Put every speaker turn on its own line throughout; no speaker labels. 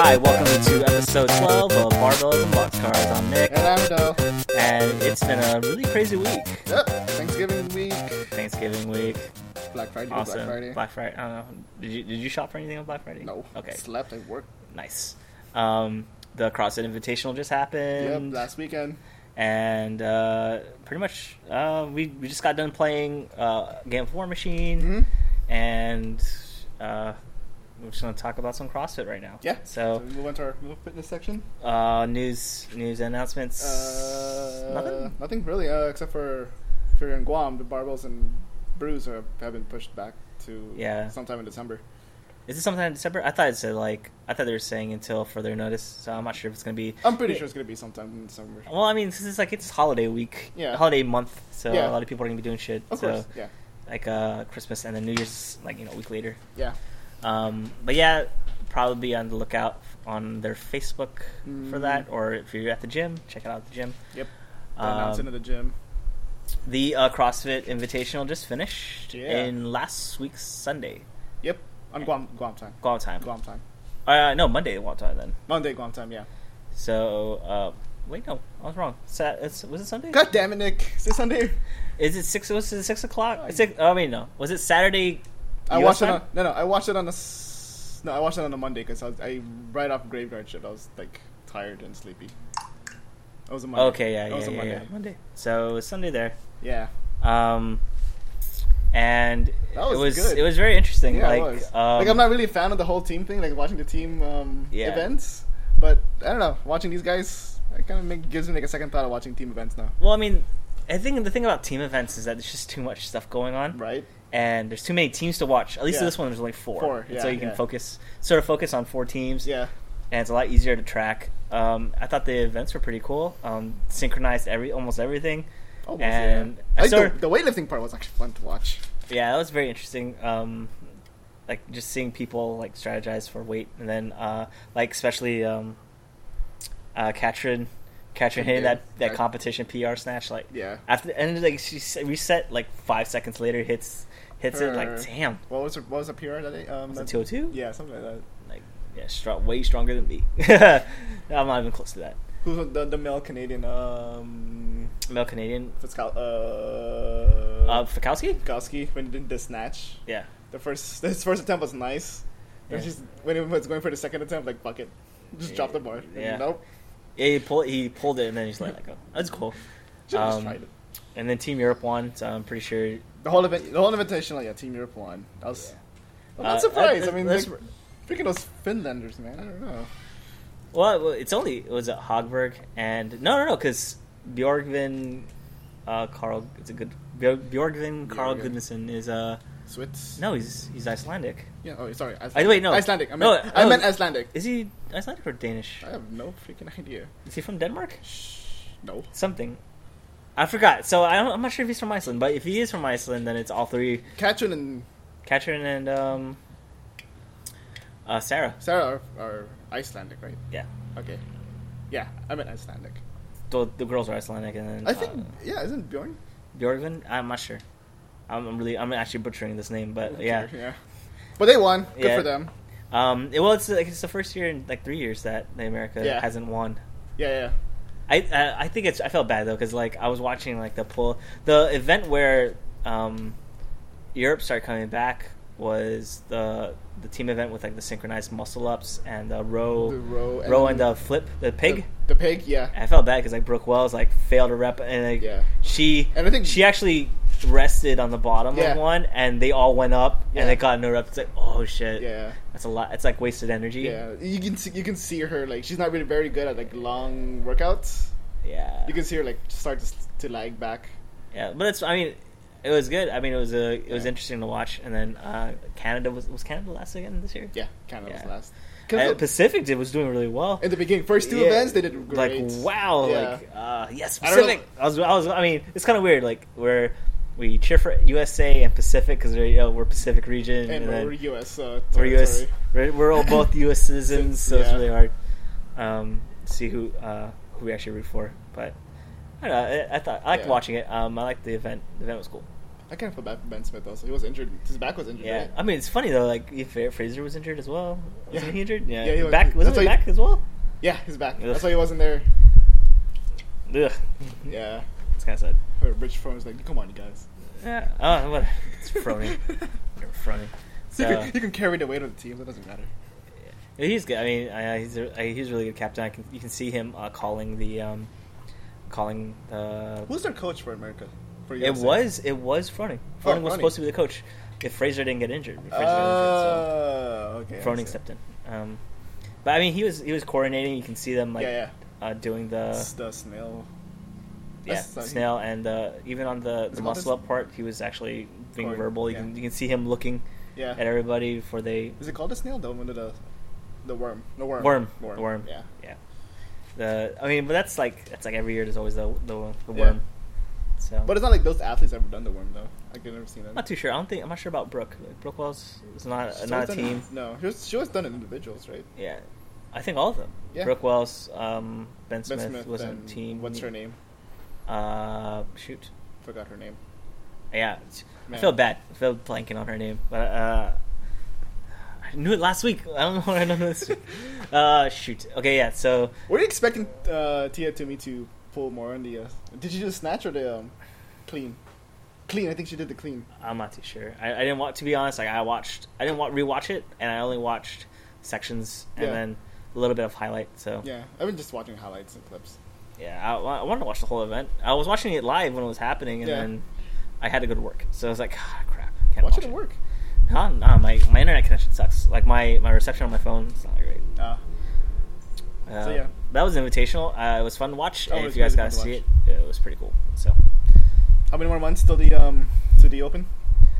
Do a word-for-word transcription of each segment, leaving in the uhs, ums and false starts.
Hi, welcome to episode twelve of Barbells and Boxcars. I'm Nick.
And I'm Doe.
And it's been a really crazy week.
Yep, Thanksgiving week.
Thanksgiving week.
Black Friday.
Awesome.
Black Friday.
Black Friday. I don't know. Did you did you shop for anything on Black Friday?
No.
Okay.
Slept at work.
Nice. Um, the CrossFit Invitational just happened.
Yep, last weekend.
And uh, pretty much, uh, we we just got done playing uh, Game of War Machine,
Mm-hmm.
and uh, we're just gonna talk about some CrossFit right now.
Yeah.
So,
So we move on to our little fitness section.
uh, news news announcements.
Uh,
Nothing.
Nothing really, uh, except for if you're in Guam, the barbells and brews are, have been pushed back to
Yeah.
sometime in December.
Is it sometime in December? I thought it said like I thought they were saying until further notice. So I'm not sure if it's gonna be.
I'm pretty sure it's gonna be sometime in December.
Well, I mean, this is like it's holiday week,
Yeah.
holiday month, so
Yeah.
a lot of people are gonna be doing shit.
Of
so
course, yeah,
like uh, Christmas and then New Year's, like you know, a week later.
yeah.
Um, but yeah, probably be on the lookout on their Facebook for
Mm.
that, or if you're at the gym, check it out at the gym.
Yep. They announced it
Um,
in the gym.
the uh, CrossFit Invitational just finished
Yeah.
in last week's Sunday,
Yep. On Guam, Guam time.
Guam time.
Guam time.
Uh, no, Monday Guam time then.
Monday, Guam time. Yeah.
So uh, wait, no, I was wrong. Sat- it's, was it Sunday?
God damn it, Nick! Is it Sunday?
Is it six? Was it six o'clock? Six, oh, I mean, no. Was it Saturday?
I
U S
watched it
time?
on no no I watched it on a s- no I watched it on a Monday because I was I right off graveyard shift I was like tired and sleepy. It was a Monday.
Okay, yeah,
It
yeah,
was a
yeah,
Monday.
yeah, Monday. So it was Sunday there,
Yeah,
um, and
That was
it was
good.
it was very interesting.
yeah,
like,
it was.
um,
like I'm not really a fan of the whole team thing, like watching the team um,
Yeah.
events. But I don't know, watching these guys, it kind of make, gives me like a second thought of watching team events now.
Well, I mean, I think the thing about team events is that there's just too much stuff going on,
Right?
and there's too many teams to watch. At least
Yeah.
this one there's only four,
Four,
And
yeah,
so you can
yeah.
focus, sort of focus on four teams.
Yeah.
And it's a lot easier to track. Um, I thought the events were pretty cool. Um, synchronized every almost everything.
Almost,
And
yeah.
I
I think
sort
the, the weightlifting part was actually fun to watch.
Yeah, that was very interesting. Um, like just seeing people like strategize for weight, and then uh, like especially um, uh, Katrin, Katrin hitting
Yeah,
that, that
that-
competition P R snatch. Like
Yeah.
after and like she s- reset like five seconds later hits hits it like
Her-
damn.
What was her, what was the P R that day? Um,
Was it
that-
two oh two?
Yeah, something like that.
Like yeah, str- way stronger than me. I'm not even close to that.
Who's the the male Canadian? Um,
Male Canadian.
Fitzcal- uh,
Uh, Fikowski?
Fikowski when he did the snatch.
Yeah.
The first his first attempt was nice. And
Yeah.
just when he was going for the second attempt, like fuck it, just drop the bar.
Yeah.
Nope.
Yeah, he pulled he pulled it and then he's like, let go. That's cool.
Just, just
Um,
tried it.
And then Team Europe won, so I'm pretty sure.
The whole event, the whole invitational, yeah, Team Europe won. I was, I'm
Uh,
not surprised.
uh,
I mean,
let's-
like, freaking those Finlanders, man. I don't know.
Well, well, it's only it was at Hogberg and no, no, no, because Bjorgvin, uh, Carl. It's a good Bjor- Bjorgvin Carl
Bjorgvin.
Goodmanson is uh
Swiss.
no, he's he's Icelandic.
Yeah. Oh, sorry. Icelandic.
Oh, wait, no.
Icelandic. I
No,
meant, I
no.
meant Icelandic.
Is he Icelandic or Danish?
I have no freaking idea.
Is he from Denmark?
No.
Something. I forgot. So I don't, I'm not sure if he's from Iceland, but if he is from Iceland, then it's all three:
Katrin and
Katrin and um, uh, Sarah.
Sarah are, are Icelandic, right?
Yeah,
Okay. Yeah, I meant Icelandic.
the, the girls are Icelandic, and then
I think,
uh,
yeah, isn't Bjorn?
Bjorgvin. I'm not sure. I'm, I'm really I'm actually butchering this name, but yeah.
Yeah. But they won. Good
Yeah.
for them.
Um, it, well, it's like it's the first year in like three years that the America
Yeah.
hasn't won.
Yeah, yeah.
I uh, I think it's I felt bad though because like I was watching like the pull the event where um, Europe started coming back was the the team event with like the synchronized muscle ups and the row
The row and,
row and the flip the pig.
The, the pig, yeah.
I felt bad because like Brooke Wells like failed a rep and like
Yeah.
she
And I think-
she actually rested on the bottom
Yeah.
of one and they all went up
Yeah.
and they got no rep. It's like oh shit.
Yeah.
That's a lot. It's like wasted energy.
Yeah. You can see, you can see her like she's not really very good at like long workouts.
Yeah.
You can see her like start to, to lag back.
Yeah, but it's. I mean, it was good. I mean, it was a. It was
Yeah.
interesting to watch. And then uh, Canada was was Canada last again this year.
Yeah, Canada was
Yeah.
last.
Uh,
the-
Pacific did was doing really well.
in the beginning, first two
Yeah.
events they did great.
Like wow,
Yeah.
like uh, yes,
I don't know-
Pacific. I, was. I was. I mean, it's kind of weird. Like where we cheer for U S A and Pacific because you know, we're Pacific region,
and,
and, then
we're U S. Uh,
we're U S.
territory.
We're, we're all both U S citizens, so it's
Yeah.
really hard um, to see who uh, who we actually root for. But I don't know. I, I thought I liked
Yeah.
watching it. Um, I liked the event. The event was cool.
I can't feel bad for Ben Smith also. He was injured. His back was injured.
Yeah,
Right?
I mean it's funny though. Like if Fraser was injured as well. Wasn't
Yeah.
he injured? Yeah,
Yeah, he was-
back. Was
that's
it
why he-
back as well?
Yeah, his back.
Ugh.
That's why he wasn't there.
Ugh.
Yeah.
It's kind of sad.
Rich Fromm was like, "Come on, you guys."
Yeah. Oh, what? It's Froning. You're Froning.
So
So,
you, can, you can carry the weight of the team. It doesn't matter.
yeah, he's good. I mean, I, he's a, I, he's a really good captain. I can you can see him uh, calling the um, calling the.
Who's their coach for America? For
It
U S A?
was it was Froning.
Oh,
Froning was
Froning.
supposed to be the coach if Fraser didn't get injured. If Fraser got
Oh,
injured,
okay.
so
I
Froning
see.
stepped in. Um, but I mean, he was he was coordinating. You can see them like
yeah,
Uh, doing the
yeah. the snail.
yeah
That's- uh, he-
snail and uh, even on the,
Is
the
it called
muscle
this?
up part, he was actually being
Coord-
verbal. You
yeah.
can you can see him looking
Yeah.
at everybody before they
Is it called a snail? The one of the the worm. The worm.
worm
Worm.
worm
Yeah.
yeah. The I mean, but that's like that's like every year. There's always the the, the
Yeah.
worm. So,
But it's not like those athletes ever done the worm though. I've never seen them.
I'm not too sure. I don't think I'm not sure about Brooke. Like, Brooke Wells is not
She's
not a
always done
team.
it- No, she was, she was done in individuals, right?
Yeah, I think all of them.
Yeah.
Brooke Wells, um, Ben Smith,
Ben Smith
was a
and
team.
What's her name?
Uh, shoot.
Forgot her name.
Yeah, it's- I
Man.
feel bad. I feel blanking on her name, but uh, I knew it last week. I don't know what I know this week. Uh, shoot. Okay, yeah. So
Were you expecting uh, Tia Toomey to pull more on the? Uh, did she do the snatch or the um, clean? Clean. I think she did the clean.
I'm not too sure. I, I didn't want to be honest. Like I watched, I didn't want rewatch it, and I only watched sections and
Yeah.
then a little bit of highlight. So
Yeah, I've been just watching highlights and clips.
yeah, I, I wanted to watch the whole event. I was watching it live when it was happening, and
Yeah.
then I had to go to work. So I was like, ah, crap, can't
Watch
watch
it at work.
Huh? Nah, my my internet connection sucks. Like my, my reception on my phone is not great.
Uh,
Uh,
So, yeah.
that was invitational. Uh, it was fun to watch.
Oh,
and
it
if
was
you guys
really
got to
fun
see
to
it, it was pretty cool. So,
how many more months till the um to the Open?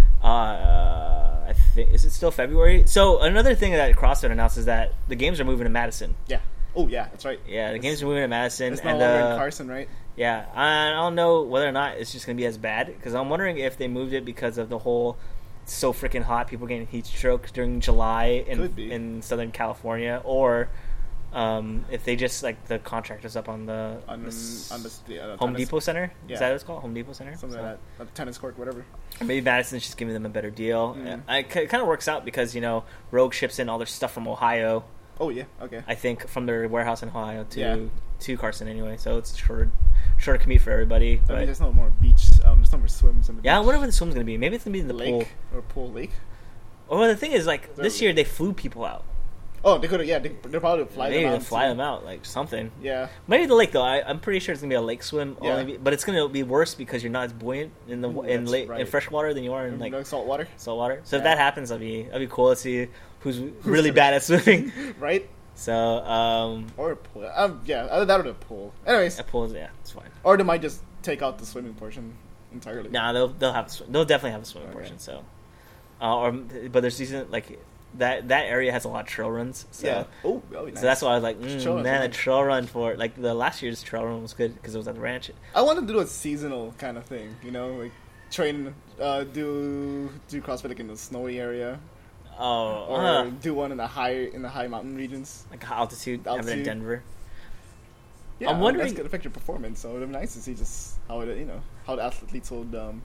uh, I think is it still February? So another thing that CrossFit announced is that the games are moving to Madison.
Yeah. Oh yeah, that's right.
Yeah, the
It's-
games are moving to Madison,
It's no
and
longer
uh,
in Carson, right?
yeah, I don't know whether or not it's just gonna be as bad because I'm wondering if they moved it because of the whole it's so freaking hot, people getting heat stroke during July in
Could be.
in Southern California, or um, if they just like the contractors up on the,
On
the s-
on the, the uh,
Home
tennis-
Depot Center.
Yeah.
Is that what it's called? Home Depot Center.
something
So-
like that, a tennis court, whatever.
or maybe Madison's just giving them a better deal.
Mm.
I, it kind of works out because you know Rogue ships in all their stuff from Ohio.
Oh yeah, okay.
I think from their warehouse in Ohio to
Yeah.
to Carson anyway. So it's short shorter commute for everybody.
I mean,
But
there's no more beach. Um, there's no more swims in the
yeah, I
beach.
wonder where the swim's gonna be. Maybe it's gonna be in the
lake
pool.
or pool lake.
Well, the thing is, like
There
this
we-
year they flew people out.
Oh, they could have. Yeah, they they probably would fly
Maybe
them
they'll
out.
fly
too.
them out, like something.
Yeah,
Maybe the lake though. I, I'm pretty sure it's gonna be a lake swim.
Yeah.
Only be, but it's gonna be worse because you're not as buoyant in the
Ooh,
in
that's
lake in
right.
fresh water than you are in like
like salt water,
salt water. So if
Yeah.
that happens, that'd be that'd be cool to see who's really bad at swimming.
right?
So um,
Or a pool. Um, yeah, either that or the pool. Anyways,
a pool, yeah, it's fine.
or they might just take out the swimming portion entirely.
Nah, they'll they'll have a swim, they'll definitely have a swimming
Okay.
portion. So, uh, or but there's season like that that area has a lot of trail runs. So.
Yeah. Oh, that'll be nice.
So that's why I was like, mm,
Trail runs
man,
are
a
nice.
trail run for like the last year's trail run was good because it was at the ranch.
I want to do a seasonal kind of thing. You know, like train, uh, do do CrossFit like in the snowy area,
Oh,
or
uh,
do one in the high in the high mountain regions.
like altitude, have it in
Altitude.
Denver.
Yeah,
I'm wondering-
that's gonna affect your performance. So it'd be nice to see just how it, you know, how the athletes would um,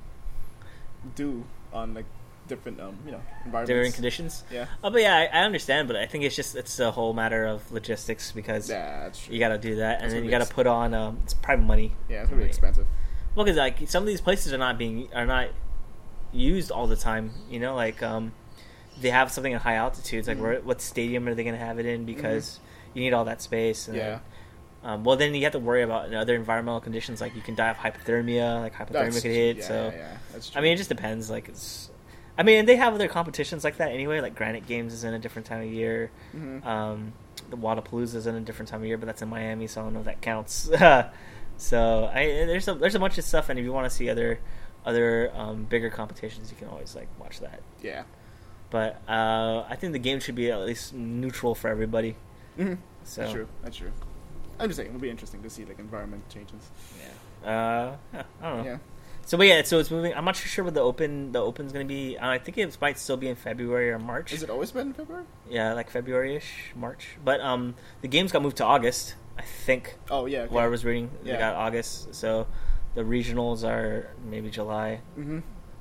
do on like different um, you know, environments.
During conditions.
Yeah,
Oh, but yeah, I, I understand, but I think it's just it's a whole matter of logistics because
yeah, that's true.
you got to do that, and
That's
then
gonna
you
be
got to
ex-
put on um, it's probably money.
Yeah, it's gonna be expensive.
Well, because like some of these places are not being are not used all the time. You know, like um, they have something at high altitudes. Like,
Mhm.
where, what stadium are they going to have it in? Because you need all that space. And
Yeah.
then, um, well, then you have to worry about other environmental conditions. Like you can die of hypothermia. Like hypothermia
That's
could hit.
yeah,
so
yeah, that's true.
I mean, it just depends. Like it's. I mean, and they have other competitions like that anyway. Like Granite Games is in a different time of year.
Mhm.
Um, the Wadapalooza is in a different time of year, but that's in Miami, so I don't know if that counts. so I there's a there's a bunch of stuff, and if you want to see other other um, bigger competitions, you can always like watch that.
yeah.
But uh, I think the game should be at least neutral for everybody.
Mhm.
So
That's true. That's true. I'm just saying, it'll be interesting to see like environment changes.
yeah, uh, yeah, I don't know.
Yeah.
So, but yeah, so it's moving. I'm not sure what the open the open's going to be. Uh, I think it might still be in February or March.
Has it always been in February?
Yeah, like February-ish, March. But um, the games got moved to August. I think.
Oh yeah. Okay.
What I was reading, they
Yeah.
got August. So the regionals are maybe July.
Mm-hmm.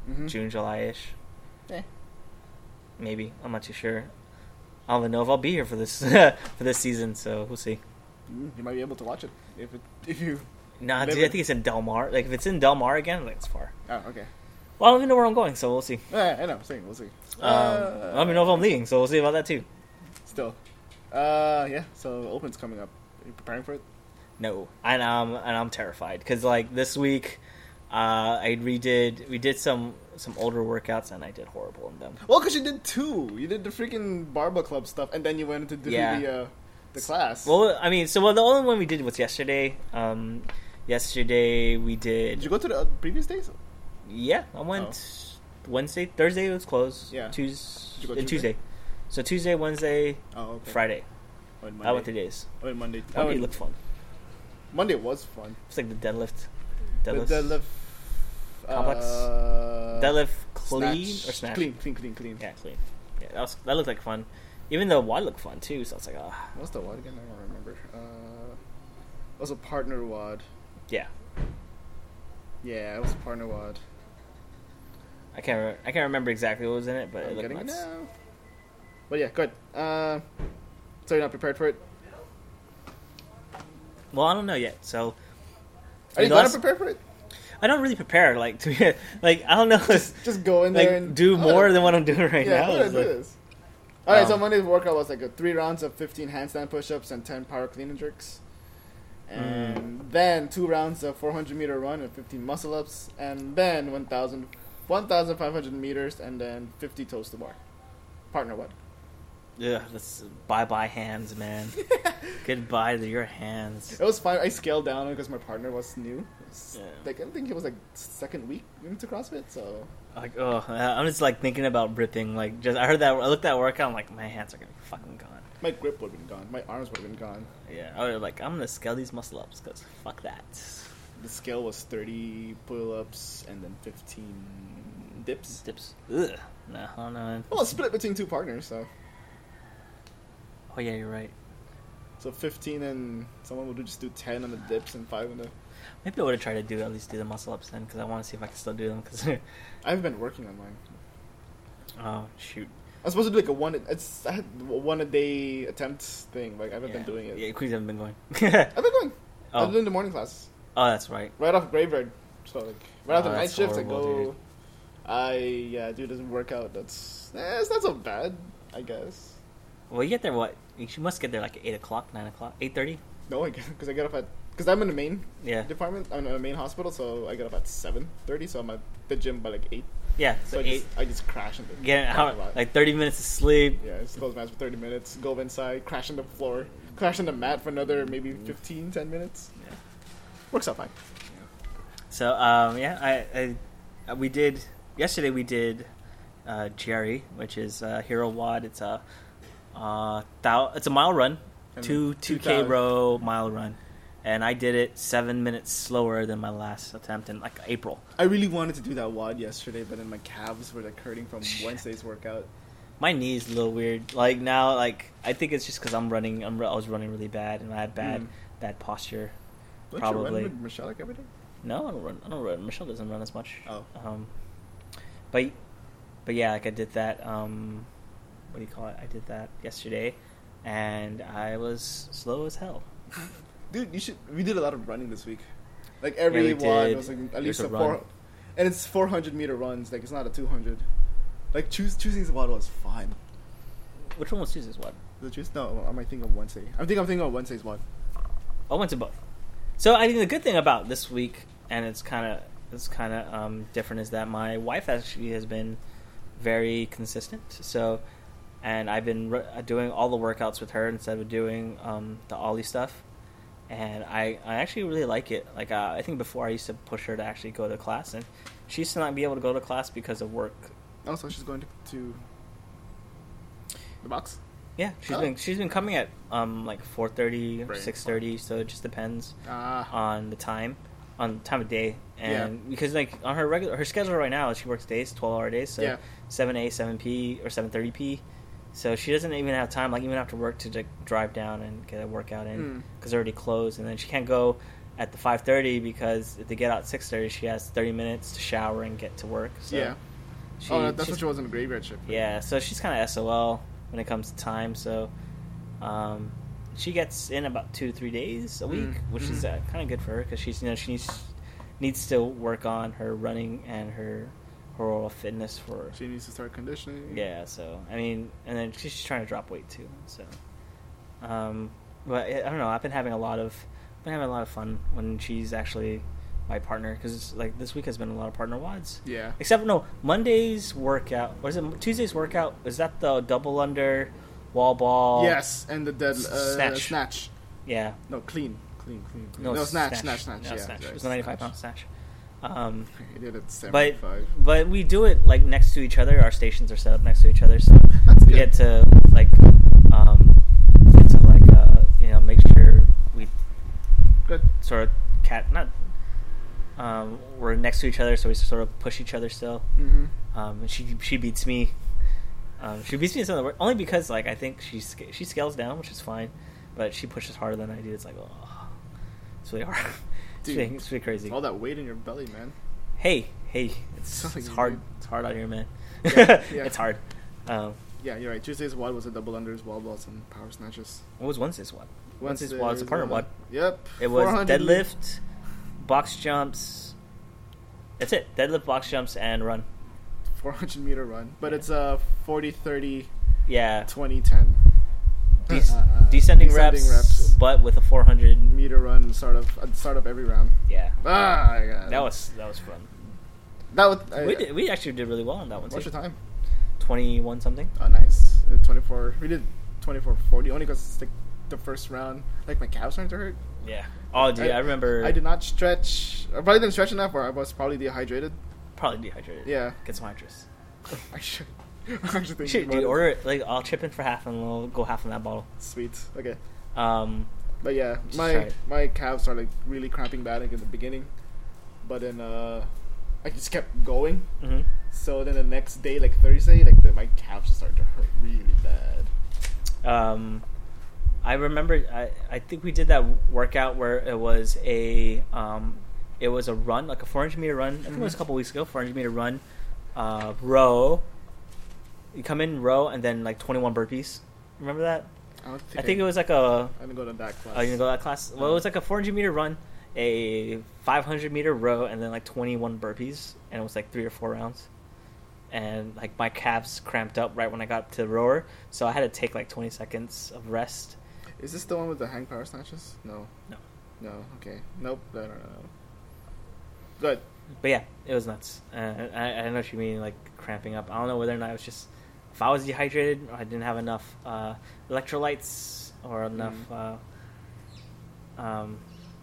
Mm-hmm.
June, July-ish.
Eh.
Maybe. I'm not too sure. I don't even know if I'll be here for this for this season, so we'll see.
Mm, you might be able to watch it if it if you.
Nah,
live
dude, I
it.
think it's in Del Mar. Like, if it's in Del Mar again, like, it's far.
Oh, okay.
Well, I don't even know where I'm going, so we'll see.
Yeah, I know. Same. We'll see.
Um, I don't even know if I'm leaving, so we'll see about that, too.
Still. Uh, yeah. So Open's coming up. Are you preparing for it?
No. And, um, and I'm terrified, because, like, this week, uh, I redid, we did some, some older workouts, and I did horrible in them.
Well, because you did two. You did the freaking Barba Club stuff, and then you went into do
Yeah.
the uh, the class.
Well, I mean, so well, the only one we did was yesterday. Um, yesterday we did.
Did you go to the uh, previous days?
Yeah, I went Wednesday, Thursday was closed.
Yeah.
Tuesday,
Did you go
and
Tuesday?
Tuesday. So Tuesday, Wednesday,
Oh, okay.
Friday.
I went
I
Monday.
went three days.
I went Monday. I
Monday
went-
looked fun.
Monday was fun.
It's like the deadlift.
The
Deadlift.
deadlift.
Complex?
Uh,
deadlift clean
snatch.
or snatch?
Clean, clean, clean, clean.
Yeah, clean. Yeah, that was that looked like fun. Even the wad looked fun too. So it's like, ah,
What's the wad again? I don't remember. Uh, it was a partner wad.
yeah.
Yeah, it was a partner wad.
I can't re- I can't remember exactly what was in it, but
I'm
it looked
getting it
nuts.
now. But yeah, good. Uh, so you're not prepared for it?
Well, I don't know yet. So
Are you
the
gonna
last-
prepare for it?
I don't really prepare. Like to be, like I don't know.
Just go in
like
there and
do
oh,
more than what I'm doing right
yeah,
now.
how do I
It's
do
like-
this? All right, so
Um,
Monday's workout was like a three rounds of fifteen handstand push-ups and ten power clean and jerks,
Mm.
and then two rounds of four hundred meter run and fifteen muscle ups, and then one thousand, one thousand five hundred meters, and then fifty toes to bar. Partner what?
Yeah, that's bye bye hands, man. Goodbye to your hands.
It was fine. I scaled down because my partner was new. It was,
Yeah.
Like I think it was like second week into CrossFit, so
Like, oh, I'm just like thinking about ripping. Like, just I heard that I looked at that workout. I'm like, my hands are gonna be fucking gone.
my grip would have been gone. My arms would have been gone.
Yeah, I was like, I'm gonna scale these muscle ups because fuck that.
The scale was thirty pull-ups and then fifteen dips.
Dips. Ugh. No, I don't know.
Well, it's split between two partners, so
Oh yeah, you're right.
so fifteen and someone would just do ten on the dips and five on the.
Maybe I would have tried to do at least do the muscle ups then because I want to see if I can still do them. Because
I've been working on mine.
oh shoot,
I'm supposed to do like a one. It's I had a one a day attempt thing. Like I haven't
yeah.
been doing it.
Yeah, Queens haven't been going.
I've been going.
Oh.
I'm doing the morning classes
Oh, that's right.
right off graveyard. So like right
Oh,
after night
that's
shifts, I
horrible,
go.
dude.
I yeah do this workout. That's eh, it's not so bad, I guess.
Well, you get there what? You must get there like eight o'clock, nine o'clock, eight thirty.
No, I because I get up at because I'm in the main
Yeah,
department. I'm in the main hospital, so I get up at seven thirty. So I'm at the gym by like eight.
yeah.
So
So
I
eight.
just, I just crash into
Get an hour,
parking lot.
like thirty minutes of sleep.
Yeah, it's close match for thirty minutes. Go inside, crash on the floor, crash on the mat for another maybe fifteen, ten minutes.
Yeah.
Works out fine.
So um, yeah, I, I we did yesterday. We did uh, G R E, which is uh, Hero Wad. It's a uh, thou- it's a mile run,
And
two two k
two thousand
row mile run, and I did it seven minutes slower than my last attempt in like April.
I really wanted to do that wad yesterday, but then my calves were like hurting from
Shit.
Wednesday's workout.
My knee's a little weird. Like now, like I think it's just because I'm running. I'm I was running really bad, and I had bad
Mm.
bad posture.
Don't
Probably.
you run with Michelle like every day?
No, I don't run. I don't run. Michelle doesn't run as much.
Oh.
Um, but but yeah, like I did that. Um, what do you call it? I did that yesterday, and I was slow as hell.
Dude, you should. We did a lot of running this week. Like every
we
wad
did.
was like at
There's
least
a
a
run.
four, and it's four hundred meter runs. Like it's not a two hundred. Like choose choosing the wad was fine.
Which one was Tuesday's what?
The choose no, I might think of Wednesday. I think I'm thinking of Wednesday's wad.
I went to both. So I think the good thing about this week, and it's kind of it's kind of um, different, is that my wife actually has been very consistent. So, and I've been re- doing all the workouts with her instead of doing um, the Ollie stuff, and I, I actually really like it. Like uh, I think before I used to push her to actually go to class, and she used to not be able to go to class because of work.
Also, she's going to, to the box.
Yeah, she's
Oh.
been she's been coming at um like four thirty or
Right.
six thirty, so it just depends
Ah,
on the time, on time of day, and
Yeah.
because like on her regular her schedule right now, she works days, twelve hour days, so
Yeah.
seven a, seven p, or seven thirty p, so she doesn't even have time, like even after work, to like, drive down and get a workout in
Mm.
because they're already closed, and then she can't go at the five thirty because if they get out at six thirty, she has thirty minutes to shower and get to work. So
yeah.
she,
Oh, that's
she's-
what she was in the graveyard shift.
Yeah, so she's kind of S O L when it comes to time. So um, she gets in about two to three days a week,
Mm,
which is
mhm.
uh, kind of good for her because she's you know she needs needs to work on her running and her her overall fitness for
She needs to start conditioning.
yeah. So I mean, and then she's trying to drop weight too. So, um, but I I don't know. I've been having a lot of been having a lot of fun when she's actually my partner because like this week has been a lot of partner wads.
Yeah.
Except no Monday's workout. What is it? Tuesday's workout is that the double under, wall ball?
Yes, and the dead uh,
Snatch.
snatch.
Yeah.
No, clean, clean, clean. clean.
No,
No, snatch, snatch, snatch.
No,
yeah,
snatch.
right,
It was a ninety-five
snatch.
pound snatch. Um,
He did it
but
seventy-five.
but we do it like next to each other. Our stations are set up next to each other, so
That's
we
good.
get to like um, get to like uh, you know make sure we
Good.
sort of cat not um, we're next to each other, so we sort of push each other still.
Mm-hmm.
Um, and she she beats me. Um, she beats me in some of the work only because like I think she sca- she scales down, which is fine, but she pushes harder than I do. It's like oh, it's really hard. it's,
Dude,
really, it's really crazy.
All that weight in your belly, man.
Hey hey, it's,
Something
it's
you
hard.
do.
It's hard out here, man.
Yeah, yeah.
It's hard. Um,
Yeah, you're right. Tuesday's WOD was a double unders, wall balls, and power snatches.
what was Wednesday's what? Wednesday's WOD was a
Wednesday's
partner
WOD.
WOD.
Yep.
It was
four hundred
deadlift, box jumps. That's it. Deadlift, box jumps, and run.
four hundred meter run, but
Yeah.
it's a forty, thirty,
Yeah.
twenty, ten.
De-
Uh,
descending,
descending
reps,
reps.
but with a four hundred.
Meter run, start of at the start of every round.
Yeah.
Ah, yeah.
That was that was fun.
that. Was, I,
we did, we actually did really well on that one
What's
too.
your time?
Twenty-one something.
Oh, nice. Uh, twenty-four. We did twenty-four forty only because it's like the first round. Like my calves starting to hurt.
Yeah. Oh, dude, I, remember.
I did not stretch. I probably didn't stretch enough, or I was probably dehydrated.
Probably dehydrated.
Yeah.
Get some hydrous.
I should. I'm actually thinking
Shit,
about
dude,
it.
order it. Like, I'll chip in for half and we'll go half in that bottle.
Sweet. Okay.
Um,
But yeah,
Just
my
try it.
my calves are like really cramping bad like in the beginning, but then uh, I just kept going.
hmm
So then the next day, like Thursday, like the, my calves just started to hurt really bad.
Um, I remember. I I think we did that workout where it was a um, it was a run, like a four hundred meter run. I think it was a
Mhm.
couple weeks ago. four hundred meter run, uh, row. You come in row and then like twenty-one burpees. Remember that?
I, don't
I think it was like a.
I didn't go to that class.
Oh, you didn't go to that class? Well, it was like a four hundred meter run, a five hundred meter row, and then like twenty-one burpees, and it was like three or four rounds. And like my calves cramped up right when I got to the rower, so I had to take like twenty seconds of rest.
Is this the one with the hang power snatches? No.
No.
No. Okay. Nope. No. No. no. Good.
But yeah, it was nuts. Uh, I, I know what you mean, like cramping up. I don't know whether or not it was just if I was dehydrated or I didn't have enough uh, electrolytes or enough.
Mm.
Uh, um,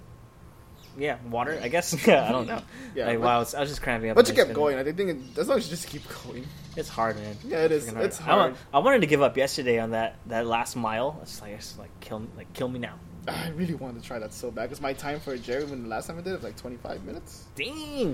yeah, water. I guess. Yeah, I don't know.
Yeah,
Like,
but-
wow, I was, I was just cramping up.
But
and
you
I
kept
couldn't-
going. I think it, as long as you just keep going.
It's hard, man.
Yeah, it is.
freaking
It's
I, wa-
hard.
I wanted to give up yesterday on that, that last mile. It's like, it's like kill, like kill me now.
I really wanted to try that so bad because my time for Jerry when the last time I did it was like twenty-five minutes.
Dang.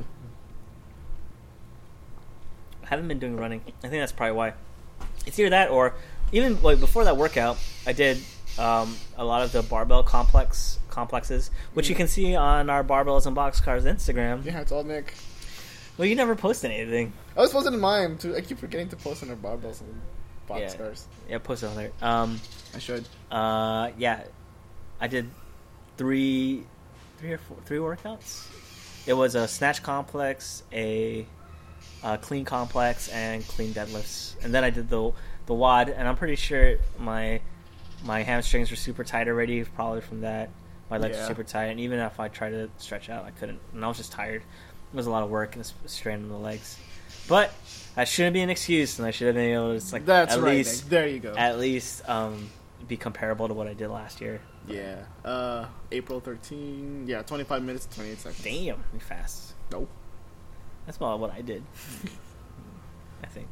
I haven't been doing running. I think that's probably why. It's either that or even like before that workout, I did um, a lot of the barbell complex complexes, which you can see on our Barbells and Boxcars Instagram.
Yeah, it's all Nick.
Well, you never post anything.
I was posting in mine too. I keep forgetting to post on our barbells and box
Yeah.
cars.
Yeah, post it on there. Um,
I should.
uh, yeah, I did three, three or four, three workouts. It was a snatch complex, a, a clean complex, and clean deadlifts. And then I did the the WOD, and I'm pretty sure my my hamstrings were super tight already, probably from that. My legs
Yeah.
were super tight, and even if I tried to stretch out, I couldn't. And I was just tired. It was a lot of work and a strain on the legs. But that shouldn't be an excuse, and I should have been able to just, like
That's
at
right.
least
Nick. There you go.
at least um, be comparable to what I did last year.
yeah. Uh, April thirteenth. Yeah, twenty-five minutes, twenty-eight seconds.
Damn, we fast.
Nope.
That's about what I did. I think.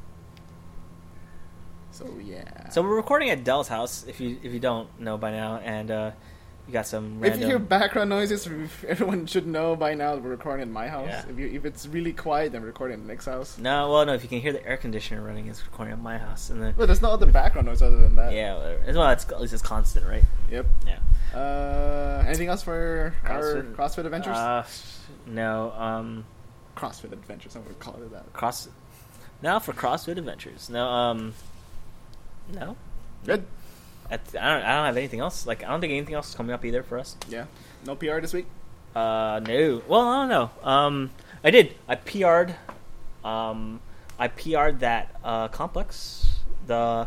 So yeah.
So we're recording at Dell's house. If you if you don't know by now, and uh, you got some
if
random.
you hear background noises, everyone should know by now that we're recording at my house.
Yeah.
If you if it's really quiet, then we're recording at Nick's house.
No, well, no. If you can hear the air conditioner running, it's recording at my house, and then
But there's no other background noise other than that.
yeah, whatever. As well, it's at least it's constant, right?
Yep.
Yeah.
Uh, anything else for our
CrossFit.
CrossFit adventures?
Uh, no. Um,
CrossFit adventures. I'm gonna call it that.
cross. Now for CrossFit adventures. No. Um. No.
Good.
I, I don't. I don't have anything else. Like I don't think anything else is coming up either for us.
Yeah. No P R this week.
Uh. No. Well, I don't know. Um. I did. I P R'd. Um. I P R'd that uh complex. The.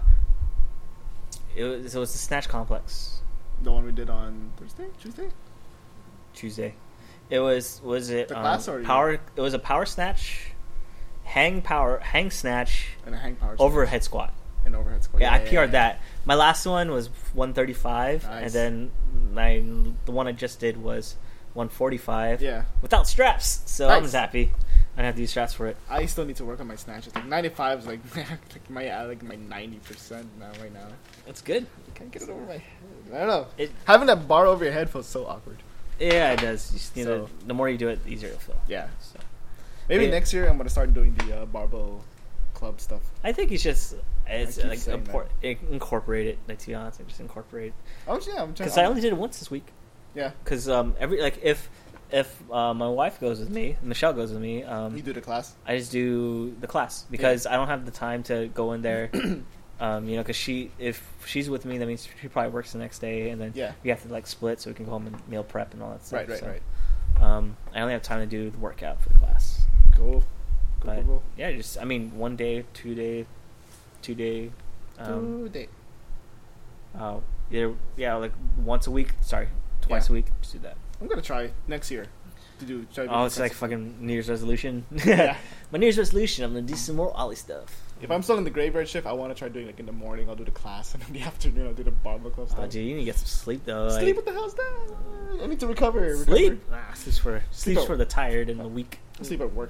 It was. It was the snatch complex.
The one we did on Thursday, Tuesday.
Tuesday. It was was it
The
um,
class or you-
power? It was a power snatch, hang power, hang snatch,
And a hang power.
overhead squat.
And overhead squat.
Yeah, I P R'd that. My last one was one thirty-five,
Nice.
and then my the one I just did was one forty-five.
Yeah.
without straps. So I'm
Nice.
just happy. I don't have to use straps for it.
I still need to work on my snatches. Like ninety-five is like like my uh, like my ninety percent now right now.
It's good.
I can't get it over my head. I don't know.
It
Having that bar over your head feels so awkward.
yeah, it does. You just need
So-
to, the more you do it, the easier it'll feel.
Yeah.
So
Maybe
Yeah.
next year I'm gonna start doing the uh, barbell club stuff.
I think it's just it's
keep
like
saying
import, incorporate it. Like to be honest, like, just incorporate it.
Oh yeah, I'm trying.
Because I only did it once this week.
Yeah.
Because um, every like if if uh, my wife goes with me, Michelle goes with me, um,
You do the class.
I just do the class because I don't have the time to go in there. um, you know, because she if she's with me, that means she probably works the next day, and then
Yeah.
we have to like split so we can go home and meal prep and all that stuff.
Right, right,
so,
right.
Um, I only have time to do the workout for the class.
Cool. Cool,
But
cool, cool.
yeah, just I mean, one day, two day, two day. Um,
Two day.
uh, either yeah, like once a week. Sorry, twice
Yeah.
a week. Just do that.
I'm gonna try next year to do. Try to do
Oh, it's
the
like
class.
fucking New Year's resolution.
Yeah.
My New Year's resolution, I'm gonna do some more Ollie stuff.
If I'm still in the graveyard shift, I want to try doing like in the morning. I'll do the class, and in the afternoon I'll do the barbell club stuff.
Oh, dude, you need to get some sleep though.
Sleep
like,
with the house down. I need to recover. recover.
sleep. Ah, sleep's for sleep's
at-
for the tired and the weak.
I sleep at work.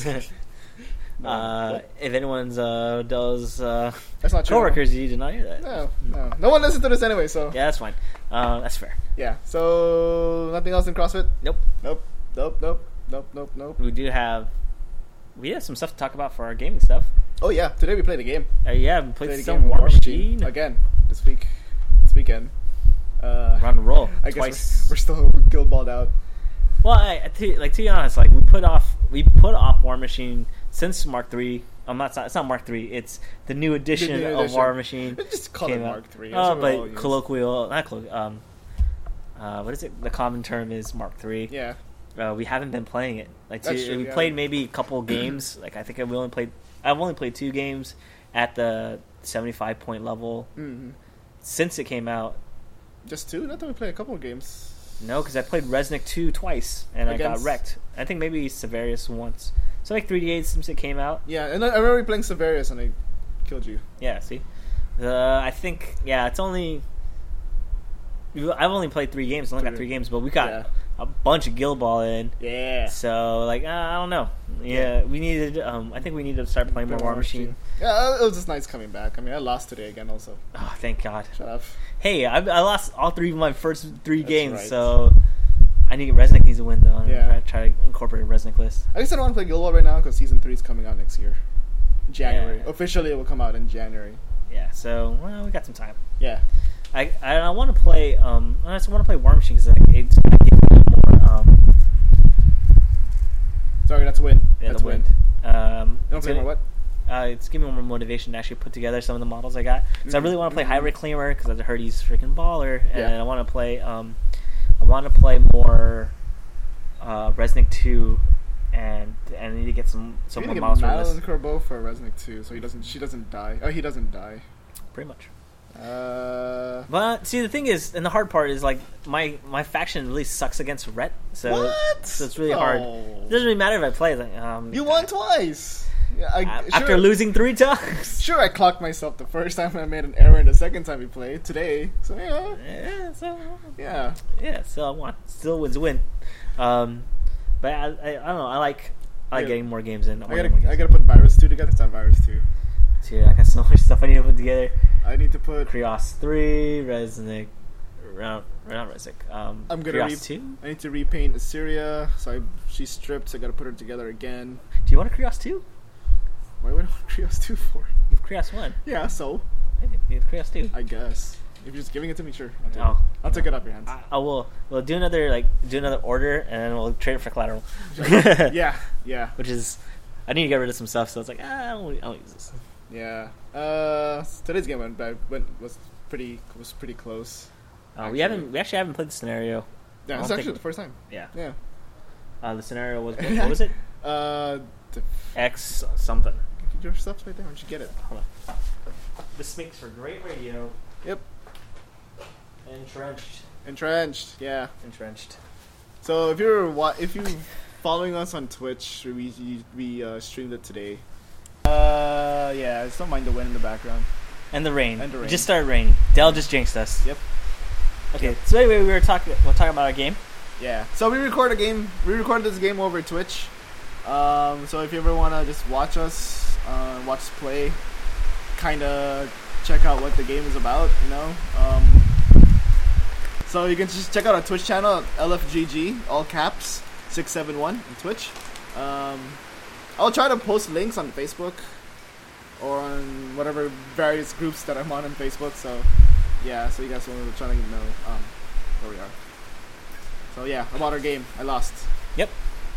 No,
uh,
but
if anyone's uh, does uh,
that's not true.
coworkers, you did not hear that.
No, no, no one listens to this anyway. So
Yeah, that's fine. Uh, that's fair.
yeah. So nothing else in CrossFit.
Nope.
Nope. Nope. Nope. Nope. Nope. Nope.
We do have we have some stuff to talk about for our gaming stuff.
Oh yeah. Today we played a game.
Uh, yeah, we played
Played a
some
game of
War
War
Machine.
again this week. This weekend. Uh,
We're on the roll.
I guess
Twice.
we're, we're still guild balled out.
Well, I, I to, like to be honest, like we put off we put off War Machine since Mark three. Um, not, it's not it's not Mark three. It's the new edition,
new
of
edition.
War Machine.
Just call
came
it
out.
Mark three. That's
Oh,
what we all
but
use.
colloquial, not colloquial. Um, uh, what is it? The common term is Mark three.
Yeah.
Uh, we haven't been playing it. Like
That's
to,
true,
we
we
played
haven't.
maybe a couple games. Like I think we only played. I've only played two games at the seventy-five point level
hmm
since it came out.
Just two. Not that we played a couple of games.
No, because I played Resnick two twice and I got
Against-
wrecked. I think maybe Severius once. So like three D eight since it came out.
Yeah, and I I remember playing Severius and I killed you.
Yeah, see, uh, I think yeah, it's only. I've only played three games. I only got
Three.
three games, but we got
Yeah.
a bunch of Guild Ball in.
Yeah.
So like uh, I don't know. Yeah, we needed. Um, I think we need to start playing more War Machine.
Yeah, it was just nice coming back. I mean, I lost today again also.
Oh, thank God.
Shut up.
Hey, I, I lost all three of my first three
That's
games,
right.
so I need Resnick needs to win though. I'm
Yeah.
gonna try to incorporate a Resnick list.
I guess I don't want to play Guild Ball right now because Season three is coming out next year. January.
Yeah.
Officially, it will come out in January.
Yeah, so well, we got some time.
Yeah.
I I, I want to play. Um, I just want to play War Machine because like, it's gonna give me more. Um,
Sorry, that's win.
yeah,
That's
the
win.
wind. Um,
You don't
it's
play
gonna-
more what?
Uh, it's giving me more motivation to actually put together some of the models I got. So I really want to play
Mhm.
High Reclaimer because I heard he's freaking baller, and
Yeah.
I want to play. Um, I want to play more uh, Resnick two, and and I need to get some some
You
more
need to
models
get
from
Madeline
this.
Corbeau for Resnick too, so he doesn't. She doesn't die. Oh, he doesn't die.
Pretty much.
Uh,
But see, the thing is, and the hard part is like my my faction really sucks against Ret, so
what?
so it's really hard.
Oh.
It doesn't really matter if I play. Like, um,
You won twice. Yeah, I,
a-
sure,
after losing three times.
Sure, I clocked myself the first time I made an error, and the second time we played today. So yeah,
Yeah, so
yeah.
yeah, so I won. Still wins a win. Um, but I, I, I don't know. I like I like
Yeah.
getting more games in.
I
more
gotta,
games
I gotta put Virus two together. It's not Virus two.
Dude, I got so much stuff I need to put together.
I need to put.
Krios three, Resnick, not not Resnick. Um,
I'm gonna
Krios
re-
two.
I need to repaint Assyria. So I, she's stripped. So I gotta put her together again.
Do you want a Krios two?
Why would I want Krios two for?
You have Krios one.
Yeah, so
Hey, you have Krios two.
I guess. If you're just giving it to me, sure. I'll take,
Oh.
it. I'll take it off your hands.
I, I will. We'll do another like do another order, and then we'll trade it for collateral.
yeah, yeah,
Which is, I need to get rid of some stuff, so it's like ah, I don't, I don't use this.
yeah. Uh, today's game went, by, went was pretty was pretty close.
Uh, we haven't we actually haven't played the scenario.
Yeah,
I
it's
don't
actually
think-
the first time.
Yeah.
Yeah.
Uh, the scenario was what, what was it?
Uh, the,
X something.
your stuff's right there. Why don't you get it?
Hold on. This makes for great radio.
Yep.
Entrenched.
Entrenched. Yeah.
Entrenched.
So if you're wa- if you're following us on Twitch, we we uh, streamed it today. Uh, yeah. Just don't mind the wind in the background.
And the rain.
And the rain.
It just started raining. Dell just jinxed us.
Yep.
Okay.
Yep.
So anyway, we were talking. We're talking about our game.
Yeah. So we record a game. We recorded this game over Twitch. Um, so if you ever wanna just watch us, uh, watch us play, kind of check out what the game is about, you know. Um, so you can just check out our Twitch channel, L F G G, all caps, six seven one on Twitch. Um, I'll try to post links on Facebook or on whatever various groups that I'm on on Facebook. So yeah, so you guys want to try to know um, where we are. So yeah, about our game, I lost.
Yep.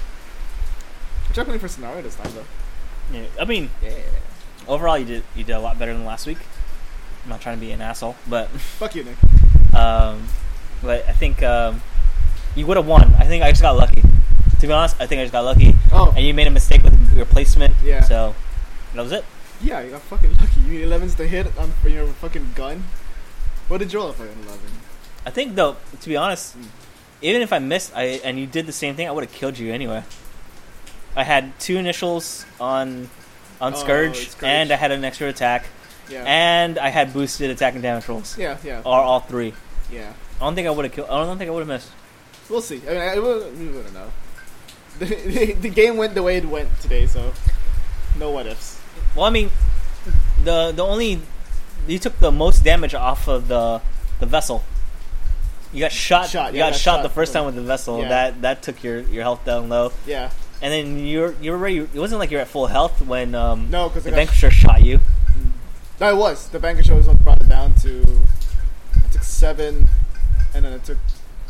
We're definitely for scenario this time though.
Yeah. I mean,
Yeah.
overall, you did you did a lot better than last week. I'm not trying to be an asshole, but
Fuck you, Nick.
um, but I think um, you would have won. I think I just got lucky. To be honest, I think I just got lucky.
Oh.
And you made a mistake with your placement.
Yeah.
So that was it.
Yeah, you got fucking lucky. You need elevens to hit on for your fucking gun. What did you roll for an eleven?
I think though, to be honest, even if I missed, I and you did the same thing, I would have killed you anyway. I had two initials on on
Oh,
Scourge,
Scourge.
and I had an extra attack,
Yeah.
and I had boosted attack and damage rolls.
yeah, yeah,
Or all three.
yeah.
I don't think I would have killed. I don't think I would have missed.
We'll see. I mean, I, we we wouldn't know. The, the, the game went the way it went today, so no what ifs.
Well, I mean, the the only you took the most damage off of the the vessel. You got shot.
Shot,
you
yeah,
got,
got
shot,
shot.
the first time with the vessel.
Yeah.
That that took your, your health down low.
Yeah.
And then you're you were already. It wasn't like you're at full health when um
No, because
the Vanquisher shot you.
No, it was. The Vanquisher was what brought it down to. I took seven, and then it took.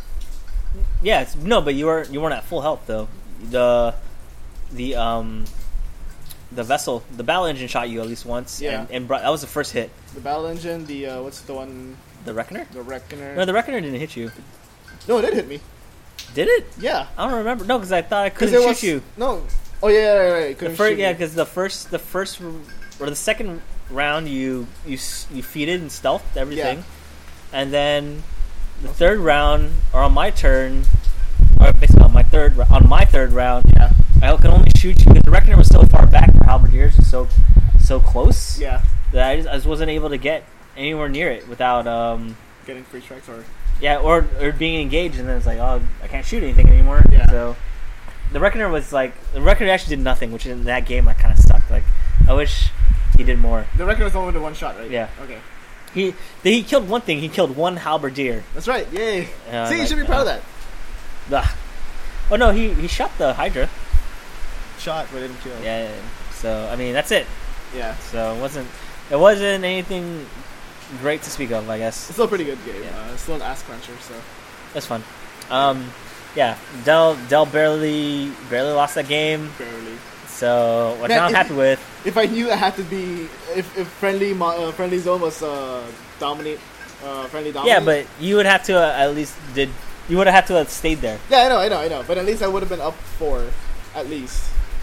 Yeah, it's, no, but you were you weren't at full health though. The the um the vessel, the battle engine shot you at least once.
Yeah.
and, and brought, that was the first hit.
The battle engine, the uh, what's the one?
The Reckoner?
The Reckoner.
No, the Reckoner didn't hit you.
No, it did hit me.
Did it?
Yeah.
I don't remember. No, because I thought I
Because
couldn't
it
shoot
was
you.
no. Oh yeah, yeah, right, right.
The
Couldn't
first,
shoot
yeah,
me.
because the first, the first, or the second round, you you s- you feeded and stealthed everything,
Yeah.
and then the third round, or on my turn, or basically on my third r- on my third round,
Yeah.
I could only shoot you because the Reckoner was so far back, the Halberdiers was so so close
Yeah.
that I just, I just wasn't able to get anywhere near it without um
Getting free strikes or.
yeah or or being engaged, and then it's like, oh, I can't shoot anything anymore.
Yeah.
So the Reckoner was like the Reckoner actually did nothing, which in that game like kind of sucked. Like I wish he did more.
The record was only the one shot, right?
Yeah.
Okay.
He he killed one thing. He killed one halberdier.
That's right. Yay.
Uh,
See, you
like,
should be proud
uh,
of that.
Ugh. Oh no, he he shot the Hydra.
Shot, but didn't kill.
Yeah. yeah, yeah. So I mean that's it.
Yeah.
So it wasn't it wasn't anything great to speak of. I guess
It's still a pretty good game.
Yeah.
Uh, it's still an ass cruncher, so.
that's fun. Um, yeah, Dell Dell barely barely lost that game.
Barely.
So what
Man,
I'm
if-
happy with.
If I knew it had to be, if, if friendly mo- uh, friendly zone was uh, dominate, uh, friendly dominate.
Yeah, but you would have to uh, at least did you would have had to have stayed there.
Yeah, I know, I know, I know. But at least I would have been up four, at least.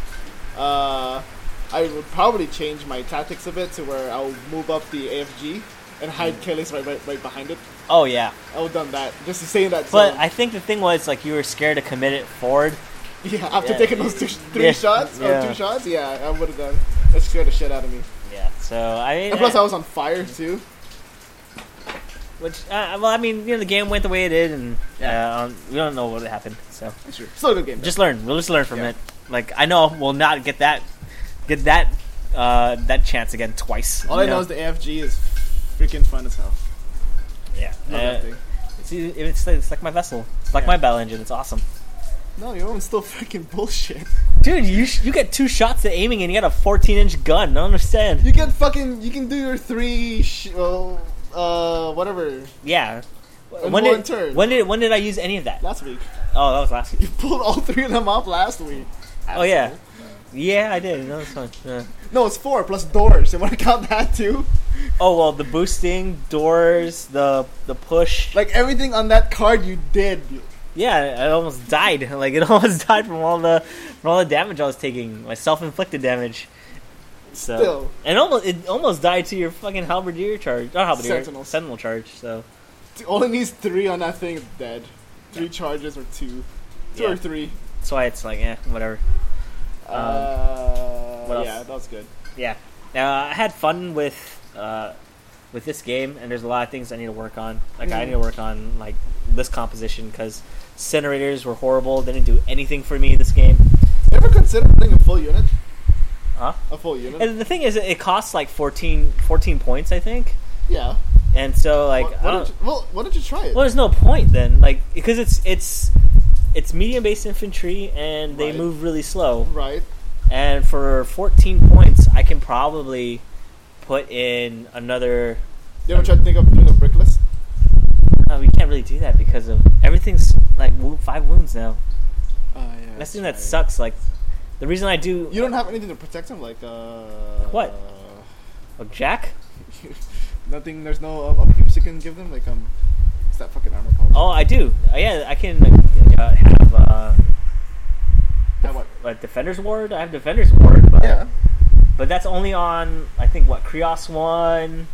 Uh, I would probably change my tactics a bit to where I'll move up the A F G and hide Kaylee's right, right, right behind it.
Oh yeah,
I would have done that just to stay in that
but
zone.
I think the thing was like you were scared to commit it forward.
Yeah, after
Yeah.
taking those two, three
Yeah.
shots or
Yeah.
two shots, yeah, I would have done. That scared the shit out of me.
Yeah. So I mean,
And plus, I was on fire too.
which uh, well, I mean, you know, the game went the way it did, and
Yeah.
uh, um, we don't know what happened. So
That's true. Still a good game.
just learn. We'll just learn from
Yeah.
it. Like I know we'll not get that get that uh, that chance again twice.
All
you
I know is the A F G is freaking fun as hell.
yeah.
Love
Uh,
that thing.
it's, it's it's like my vessel. It's like
Yeah.
my battle engine. It's awesome.
No, your one's still freaking bullshit.
Dude, you sh- you get two shots at aiming and you got a fourteen inch gun. I don't understand.
You can fucking you can do your three sh- well, uh, whatever,
Yeah.
In
When
one
did
turn.
when did when did I use any of that?
last week.
Oh, that was last week.
You pulled all three of them off last week.
Oh yeah, yeah, I did. No, it's fine. Yeah.
No, it's four plus doors. You want to count that too?
Oh well, the boosting, doors, the the push.
Like everything on that card you did.
Yeah, I almost died. Like it almost died from all the from all the damage I was taking. My self-inflicted damage. So
Still.
and almost it almost died to your fucking halberdier charge. Not halberdier,
Sentinels.
sentinel charge. So
It only needs three on that thing. It's dead. Three charges or two, two
Yeah.
or three.
that's why it's like eh, whatever. Um,
uh,
what else?
yeah, that was good.
Yeah. Now I had fun with uh, with this game, and there's a lot of things I need to work on. Like I
Mhm.
need to work on like this composition because Incinerators were horrible. They didn't do anything for me this game.
You ever consider putting a full unit?
Huh?
A full unit?
And the thing is, it costs like fourteen, fourteen points, I think.
yeah.
And so like,
Why-
I
why
don't,
don't you, well, why don't you try it?
well, there's no point then, like because it's it's it's medium-based infantry and they
Right.
move really slow.
Right.
And for fourteen points, I can probably put in another.
You ever try to think of doing a brick list?
Uh, we can't really do that because of everything's like wo- five wounds now.
Oh yeah.
That's the thing that sucks. Like the reason I do
You don't have anything to protect him, like uh.
What? like Jack.
Nothing. There's no uh, upkeeps you can give them. Like um, it's that fucking armor polish.
Oh, I do. Uh, yeah, I can uh, have uh,
Have what?
what Defender's Ward. I have Defender's Ward, but
Yeah.
but that's only on I think what Krios one,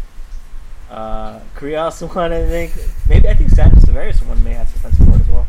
uh, Krios one. I think maybe I think Samus Severus one may have Defensive Ward as well,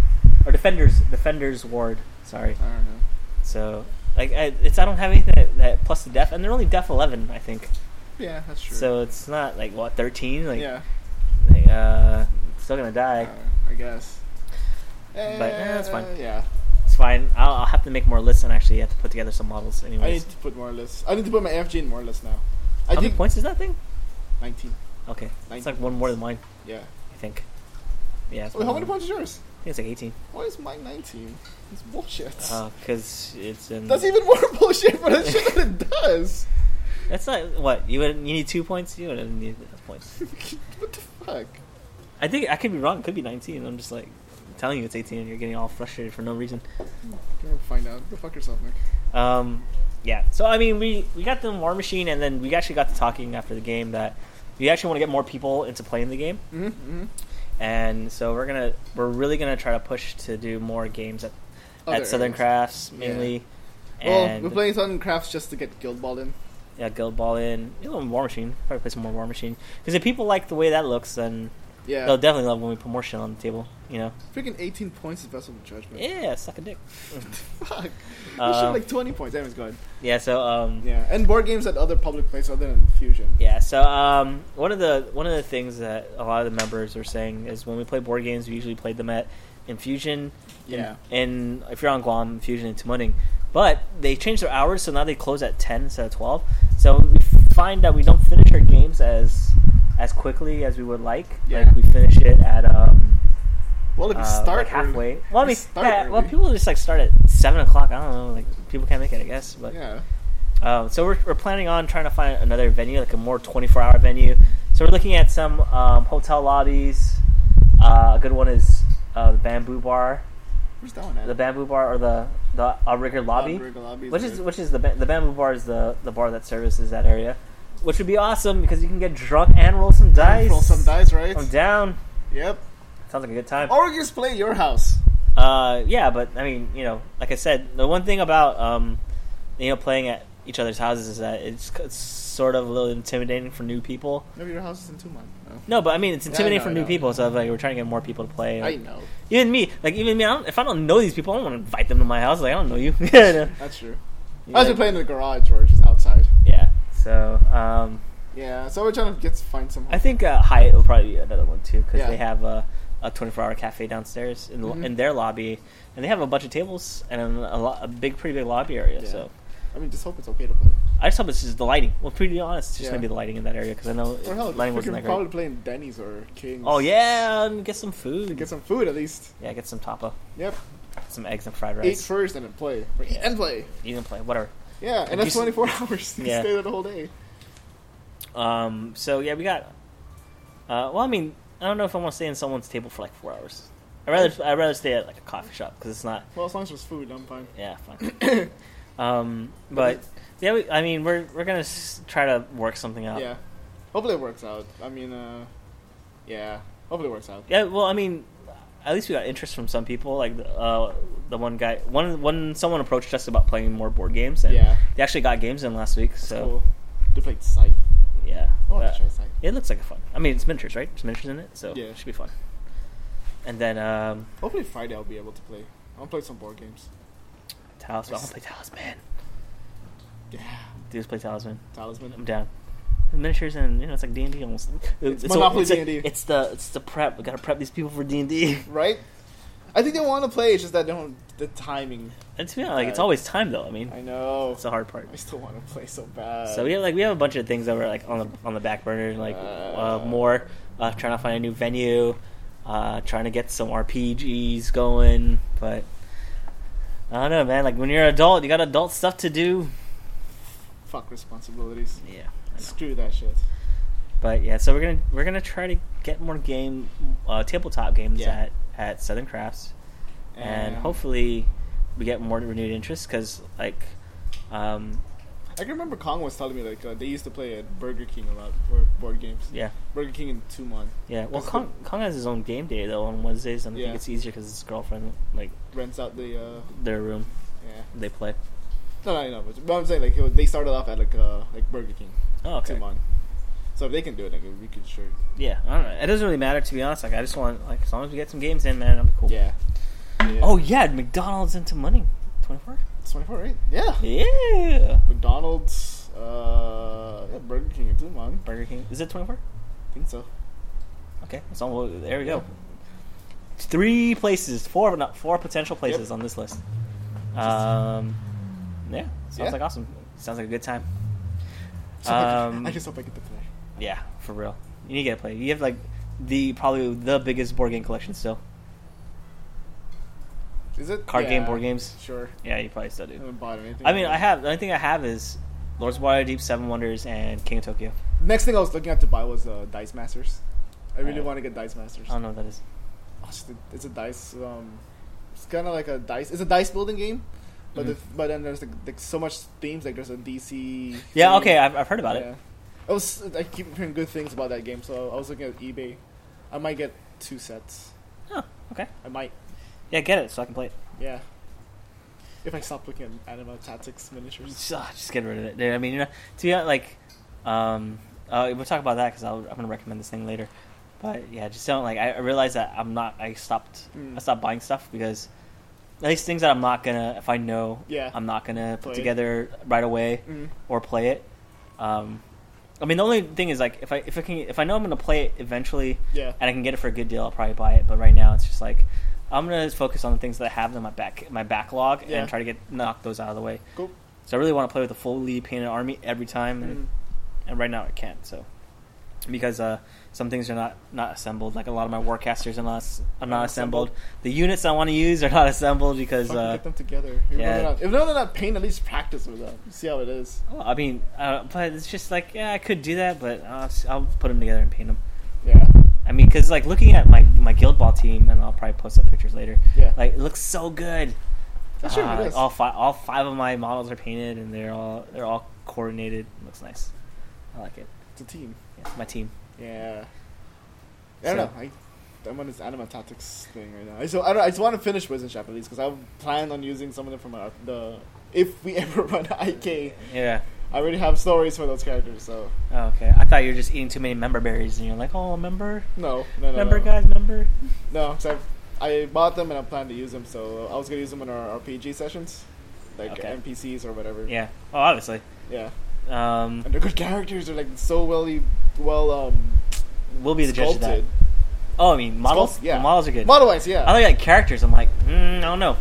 or Defenders Defender's Ward. Sorry.
I don't know.
So like I, it's I don't have anything that, that plus the def, and they're only def eleven, I think.
Yeah, that's true.
So it's not like what thirteen. Like,
yeah.
like, uh, still gonna die.
Uh, I guess.
But, eh, that's fine.
Uh, Yeah.
It's fine. I'll, I'll have to make more lists and actually have to put together some models.
I
Anyways,
need to put more lists. I need to put my F G in more lists now. I
how many
think
points is that thing?
nineteen.
Okay, it's like
nineteen
one more than mine.
Yeah.
I think. Yeah. It's
Wait, how
one
many
more.
points is yours?
I think it's like eighteen.
Why is mine nineteen? It's bullshit.
Because it's in.
That's even more bullshit for the shit that it does.
That's not what you would. You need two points. You would need those points.
What the fuck?
I think I could be wrong. It could be nineteen. I'm just like telling you it's eighteen, and you're getting all frustrated for no reason.
You'll find out. Go fuck yourself, Nick.
Um, yeah. So I mean, we we got the War Machine, and then we actually got to talking after the game that we actually want to get more people into playing the game,
Mm-hmm. mm-hmm.
and so we're gonna we're really gonna try to push to do more games at
Other
at Southern
areas.
Crafts
Yeah.
mainly.
Well,
And
we're playing Southern Crafts just to get Guild Ball in.
yeah, Guild Ball in, you know, War Machine. Probably play some more War Machine because if people like the way that looks, then
Yeah.
they'll definitely love when we put more shit on the table. You know?
Freaking eighteen points is Vessel of Judgment.
Yeah, suck a dick.
Fuck. You
Uh,
should like twenty points. Anyways, go ahead.
Yeah. So um,
Yeah, and board games at other public places other than Fusion.
Yeah, so um, one of the one of the things that a lot of the members are saying is when we play board games, we usually play them at Infusion.
Yeah.
And if you're on Guam, Infusion and Timoning. But they changed their hours, so now they close at ten instead of twelve. So we find that we don't finish our games as as quickly as we would like.
Yeah.
Like we finish it at um,
Well, if you
uh,
start
like halfway.
early-
Well, I
you
mean,
start
yeah, well,
early.
people just like start at seven o'clock. I don't know, like people can't make it, I guess. But
Yeah.
um, so we're, we're planning on trying to find another venue, like a more twenty-four hour venue. So we're looking at some um, hotel lobbies. Uh, a good one is uh, the Bamboo Bar,
Where's that one at?
the Bamboo Bar, or the the Outrigger Lobby,
Outrigger Lobby is
which is
good.
which is the ba- the Bamboo Bar is the, the bar that services that area, which would be awesome because you can get drunk and roll some dice.
Roll some dice, right?
I'm down.
Yep.
Sounds like a good time.
Or we can just play at your house.
Uh, yeah, but I mean, you know, like I said, the one thing about um, you know, playing at each other's houses is that it's, it's sort of a little intimidating for new people.
Maybe your house is in two months. No.
No, but I mean, it's intimidating
know,
for
I
new
know.
people. So like, we're trying to get more people to play.
I
Like,
know.
even me, like even me, I don't, if I don't know these people, I don't want to invite them to my house. Like I don't know you. yeah,
That's true. I was playing in the garage or just outside.
yeah. So um,
Yeah, so we're trying to get find some.
I think uh, Hyatt will probably be another one too because
Yeah.
they have a, a twenty-four hour cafe downstairs in, the,
Mhm.
in their lobby, and they have a bunch of tables and a, lo- a big, pretty big lobby area.
Yeah.
So.
I mean, just hope it's okay to play.
I just hope it's just the lighting. Well, pretty honest, it's just
Yeah.
gonna be the lighting in that area because I know
Or hell,
lighting
we
wasn't
can
that
probably
great.
play in Denny's or King's.
Oh yeah, and get some food.
Get some food at least.
Yeah, get some tapa,
Yep.
some eggs and fried
Eat
rice.
first and then play. Or eat
Yeah.
and play.
You can play whatever.
Yeah, and
And
that's
you s-
twenty-four hours. You can
Yeah.
stay there the whole day.
Um. So yeah, we got Uh, well, I mean, I don't know if I want to stay in someone's table for like four hours. I rather I'd rather stay at like a coffee shop because it's not.
Well, as long as there's food, I'm fine.
Yeah, fine. um, but yeah, we, I mean, we're we're gonna s- try to work something out.
Yeah, hopefully it works out. I mean, uh, yeah, hopefully it works out.
Yeah, well, I mean, at least we got interest from some people. Like uh, the one guy, one one someone approached us about playing more board games, and
Yeah.
they actually got games in last week.
That's
So
cool. They played Scythe.
yeah,
I want
uh,
to try Scythe.
it looks like a fun. I mean, it's miniatures, right? There's miniatures in it, so
Yeah.
it should be fun. And then um,
Hopefully Friday I'll be able to play. I want to play some board games.
Talisman. I want to play Talisman.
Yeah.
Dudes play Talisman.
Talisman.
I'm down. Miniatures and you know it's like D and D almost.
It's
so-
Monopoly
it's a-
D and D.
It's the it's the prep. We gotta prep these people for D and D.
Right? I think they want to play. It's just that they don't. The timing.
And to be honest, like it's
Right.
always time though. I mean,
I know.
it's the hard part.
I still want to play so bad.
So we have like we have a bunch of things that were like on the on the back burner, like uh,
Uh.
more uh, trying to find a new venue, uh, trying to get some R P Gs going. But I don't know, man. Like when you're an adult, you got adult stuff to do.
Fuck responsibilities.
Yeah, I know.
Screw that shit.
But yeah, so we're gonna we're gonna try to get more game uh, tabletop games
Yeah.
at at Southern Crafts, and hopefully we get more renewed interest because like. Um,
I can remember Kong was telling me like uh, they used to play at Burger King a lot for board games.
yeah,
Burger King in Tumon
yeah. Well,
That's
Kong, Kong has his own game day though on Wednesdays, and I
Yeah.
think it's easier because his girlfriend like
rents out the uh,
their room.
yeah.
They play.
No, no, I know. But, but I'm saying like it was- they started off at like uh, like Burger King.
Oh, okay.
Tumon. So if they can do it, like we could sure.
Yeah, I don't know. It doesn't really matter to be honest. Like I just want like as long as we get some games in, man, I'm cool.
Yeah. yeah.
Oh yeah, McDonald's into money. Twenty-four.
it's twenty-four, right? Yeah.
Yeah.
McDonald's, uh, yeah, Burger King and Tumon.
Burger King. Is it twenty-four?
I think so.
Okay. So well, there we go. Three places, four not four potential places
Yep.
on this list. Um, yeah, sounds
Yeah.
like awesome. Sounds like a good time.
So I-
Um,
I just hope I get to play.
Yeah, for real. You need to get to play. You have like the probably the biggest board game collection still.
Is it
Card
yeah,
game, board games.
Sure.
Yeah, you probably still
I
do.
haven't bought anything.
I mean, I have the only thing I have is Lords of Waterdeep, Seven Wonders, and King of Tokyo.
Next thing I was looking at to buy was uh, Dice Masters. I really
Uh,
want to get Dice Masters.
I don't know what that is.
Oh, it's, a, it's a dice. Um, it's kind of like a dice. It's a dice building game, but
Mhm.
the, but then there's like, like so much themes. Like there's a D C.
Yeah,
theme.
okay, I've, I've heard about
yeah.
it.
I was I keep hearing good things about that game, so I was looking at eBay. I might get two sets.
Oh, okay.
I might.
Yeah, get it so I can play it.
Yeah. If I stop looking at Anima Tactics miniatures.
Just, ah, just get rid of it, dude. I mean, you know, to be honest, like, um, uh, we'll talk about that because I'm gonna recommend this thing later. But yeah, just don't like. I, I realized that I'm not. I stopped.
Mm.
I stopped buying stuff because at least things that I'm not gonna. If I know,
Yeah.
I'm not gonna put
Play it.
together right away
Mm.
or play it. Um, I mean, the only thing is like if I if I can if I know I'm gonna play it eventually
Yeah.
and I can get it for a good deal, I'll probably buy it. But right now, it's just like I'm gonna focus on the things that I have in my back my backlog
Yeah.
and try to get knock those out of the way.
Cool.
So I really want to play with a fully painted army every time, and,
Mm.
and right now I can't. So because uh, some things are not, not assembled, like a lot of my warcasters are not are not
Not
assembled.
assembled.
The units I want to use are not assembled because
Fucking
uh,
get them together. If
yeah.
they're not, if they're not paint, at least practice with them. See how it is.
well, I mean, uh, but it's just like yeah, I could do that, but I'll, I'll put them together and paint them.
Yeah.
I mean, because like looking at my my guild ball team, and I'll probably post up pictures later.
Yeah.
Like it looks so good.
That's true,
Uh,
it
like,
is.
all five all five of my models are painted, and they're all they're all coordinated. It looks nice. I like it.
It's a team.
Yeah, it's my team.
Yeah. I don't
So-
know. I, I'm on this Anima Tactics thing right now. I, so I, don't, I just want to finish Wisdom Shop at least because I plan on using some of them from our, the. If we ever run I K,
Yeah.
I already have stories for those characters. So
Oh, okay. I thought you were just eating too many member berries, and you're like, oh, member,
no, no, no,
member
no.
guys, member.
No, so I, I bought them and I plan to use them. So I was gonna use them in our R P G sessions, like
Okay.
N P Cs or whatever.
Yeah. Oh, obviously.
Yeah.
Um,
And they're good characters. They're like so well, well um.
we'll be the judge of that.
sculpted.
Oh, I mean, models.
Sculpt- yeah.
The models are good.
Model wise, yeah.
I like like characters. I'm like, mm, I don't know.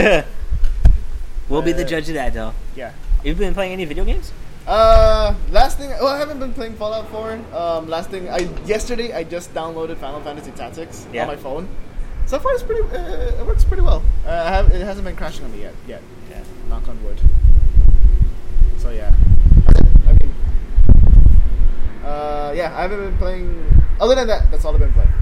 We'll be the
Uh,
judge of that, though.
yeah.
You've been playing any video games?
Uh, last thing. Well, I haven't been playing Fallout four. Um, last thing. I yesterday I just downloaded Final Fantasy Tactics
Yeah.
on my phone. So far, it's pretty. Uh, it works pretty well. Uh, I have, it hasn't been crashing on me yet. Yet.
Yeah.
Knock on wood. So yeah. I mean. Uh, yeah, I haven't been playing Other than that, that's all I've been playing.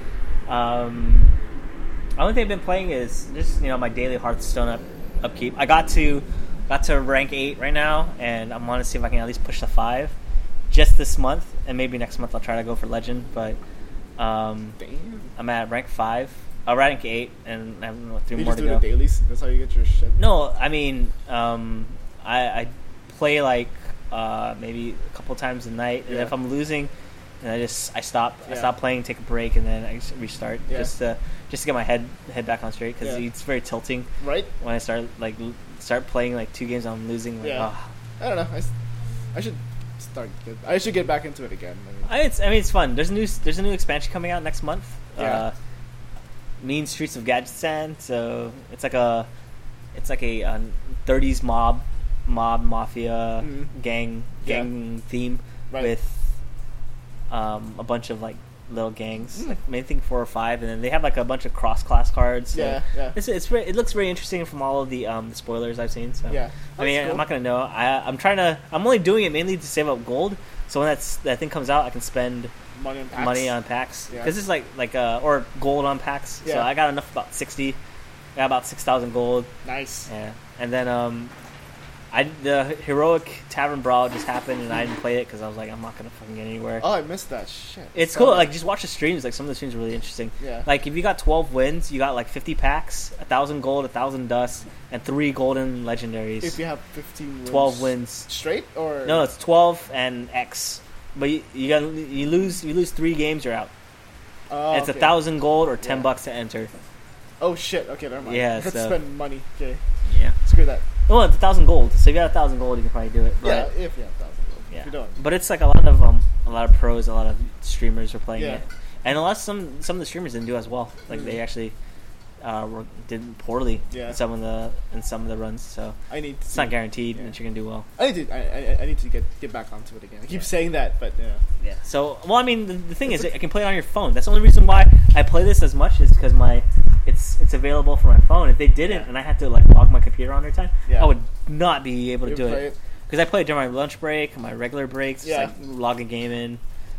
Um, the only thing I've been playing is just you know my daily Hearthstone up, upkeep. I got to got to rank eight right now, and I want to see if I can at least push to five just this month, and maybe next month I'll try to go for legend. But um,
Damn.
I'm at rank five. I'll rank eight, and I have what, three
You
more
just
to
do
go.
the dailies. That's how you get your shit.
No, I mean, um, I, I play like uh, maybe a couple times a night, and
Yeah.
if I'm losing, then I just I stop. I
Yeah.
stop playing, take a break, and then I just restart
Yeah.
just to just to get my head head back on straight because
Yeah.
it's very tilting
Right?
when I start like l- start playing like two games I'm losing. Like,
Yeah.
oh.
I don't know. I, s- I should start. Get, I should get back into it again. I mean,
I, it's, I mean, it's fun. There's a new there's a new expansion coming out next month.
Yeah.
Uh, Mean Streets of Gadgetzan. So it's like a it's like a, a thirties mob mob mafia
Mhm.
gang
Yeah.
gang theme
Right.
with um, a bunch of like little gangs.
Mm.
Like maybe think four or five, and then they have like a bunch of cross class cards. So
Yeah, yeah.
It's it's very, it looks very interesting from all of the um, the spoilers I've seen. So
Yeah.
I mean,
That's cool.
I'm not gonna know. I I'm trying to. I'm only doing it mainly to save up gold. So when that's that thing comes out, I can spend
money on packs.
money on packs
Yeah.
because it's like like uh or gold on packs. So
Yeah.
I got enough about sixty. I got about six thousand gold.
Nice.
Yeah, and then um, I the heroic tavern brawl just happened and I didn't play it because I was like I'm not gonna fucking get anywhere.
Oh, I missed that shit.
It's
So-
cool. Like just watch the streams. Like some of the streams are really interesting.
Yeah.
Like if you got twelve wins, you got like fifty packs, a thousand gold, a thousand dust, and three golden legendaries.
If you have fifteen wins.
twelve wins.
Straight or
No, it's twelve and X. But you, you got you lose you lose three games, you're out.
Oh,
It's a
okay.
thousand gold or ten
Yeah.
bucks to enter.
Oh shit. Okay, never mind.
Yeah,
Let's
so-
spend money. Okay,
Yeah.
screw that.
Well, it's a thousand gold. So if you got a thousand gold, you can probably do it. But,
Yeah, if you have thousand gold.
yeah.
If you don't.
But it's like a lot of um, a lot of pros, a lot of streamers are playing
Yeah.
it, and a lot of some some of the streamers didn't do as well. Like
Mm.
they actually uh, were, did poorly
Yeah.
in some of the in some of the runs. So
I need. To,
it's not guaranteed
Yeah.
that you're gonna do well.
I need to. I, I, I need to get get back onto it again. I keep
Yeah.
saying that, but yeah.
Yeah. So well, I mean, the, the thing is, I can play it on your phone. That's the only reason why I play this as much is because my it's it's available for my phone. If they didn't,
Yeah.
and I had to like log my computer on their time,
Yeah.
I would not be able to
You
do
play
it because I play it during my lunch break, my regular breaks.
Yeah.
Just, like log a game in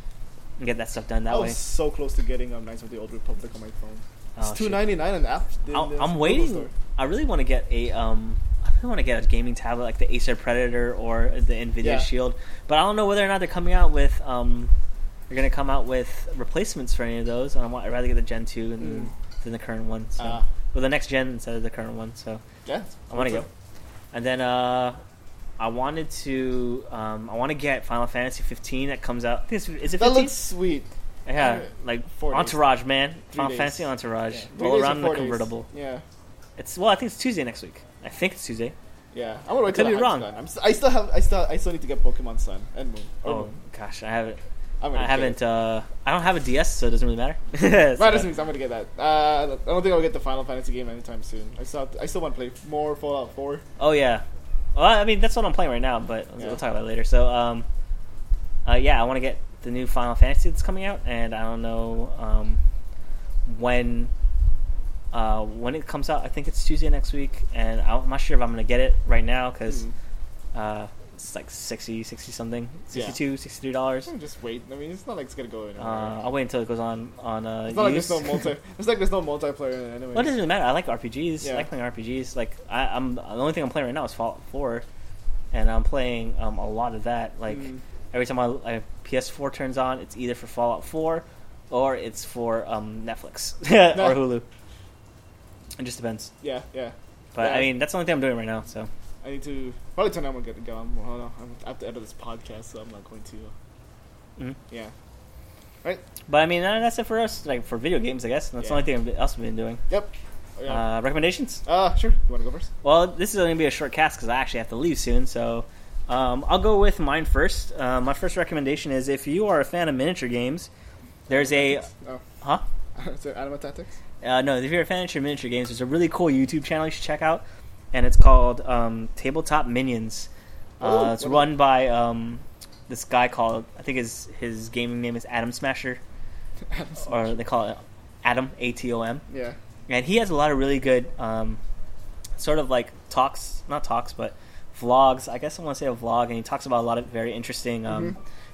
and get that stuff done that
I
way.
was so close to getting um, Knights of the Old Republic on my phone. It's
Oh,
two
shit.
ninety nine on the app. in
I'm,
the
I'm
Google
waiting.
Store.
I really want to get a um. I really want to get a gaming tablet like the Acer Predator or the Nvidia
Yeah.
Shield, but I don't know whether or not they're coming out with um. They're gonna come out with replacements for any of those. And I want. I'd rather get the Gen two than,
Mm.
than the current one. So,
Ah.
well, the next gen instead of the current one. So
Yeah,
I want to go. And then uh, I wanted to. Um, I want to get Final Fantasy fifteen that comes out. I think it's, is it
That
fifteen?
looks sweet.
Yeah,
uh,
like
four days.
Entourage, man.
Three
Final
days.
Fantasy Entourage.
Yeah. Three
Roll
days or
around in the
four days.
convertible.
Yeah,
It's well, I think it's Tuesday next week. I think it's Tuesday.
yeah. I'm gonna wait
Could
till
be
the
wrong.
hype's done. I'm st- I still have. I still. I still need to get Pokemon Sun and Moon. Or
Oh
Moon.
gosh, I haven't.
I'm gonna
I
get
haven't.
it.
Uh, I don't have a D S, so it doesn't really matter. So,
That doesn't mean I'm gonna get that. Uh, I don't think I'll get the Final Fantasy game anytime soon. I still. I still want to play more Fallout four.
oh yeah. Well, I mean that's what I'm playing right now, but
Yeah.
we'll talk about it later. So, um, uh, yeah, I want to get the new Final Fantasy that's coming out, and I don't know um, when. Uh, when it comes out, I think it's Tuesday next week, and I'm not sure if I'm gonna get it right now because
Hmm.
uh, it's like sixty, sixty something,
Yeah.
sixty-two, sixty-three dollars.
I'm just wait. I mean, it's not like it's gonna go anywhere.
Uh, I'll wait until it goes on on uh,
it's not like
used.
there's no multi. It's like there's no multiplayer in it anyway.
Well, it doesn't really matter. I like R P Gs. I
Yeah.
like playing R P Gs. Like I, I'm the only thing I'm playing right now is Fallout four, and I'm playing um, a lot of that. Like
Mm.
every time I, I P S four turns on, it's either for Fallout four or it's for um, Netflix or Hulu. It just depends.
Yeah, yeah.
But
Yeah.
I mean, that's the only thing I'm doing right now. So
I need to probably tonight. I'm gonna get to go. I'm, hold on, I'm, I have to edit this podcast, so I'm not going to. Uh,
Mhm.
Yeah. Right.
but I mean, uh, that's it for us. Like for video games, I guess. That's
Yeah.
the only thing else I've been doing.
Yep. Yeah.
Uh, recommendations.
Uh, sure. You want to go first?
Well, this is going to be a short cast because I actually have to leave soon. So um, I'll go with mine first. Uh, my first recommendation is if you are a fan of miniature games, there's a
Oh.
huh?
Is it Anima Tactics?
Uh, no, if you're a fan of miniature games, there's a really cool YouTube channel you should check out, and it's called um, Tabletop Minions. Uh,
Oh,
it's
what-
run by um, this guy called I think his his gaming name is Atom Smasher, or they call it Atom A T O M.
Yeah.
And he has a lot of really good, um, sort of like talks, not talks, but vlogs. I guess I want to say a vlog, and he talks about a lot of very interesting um,
Mhm.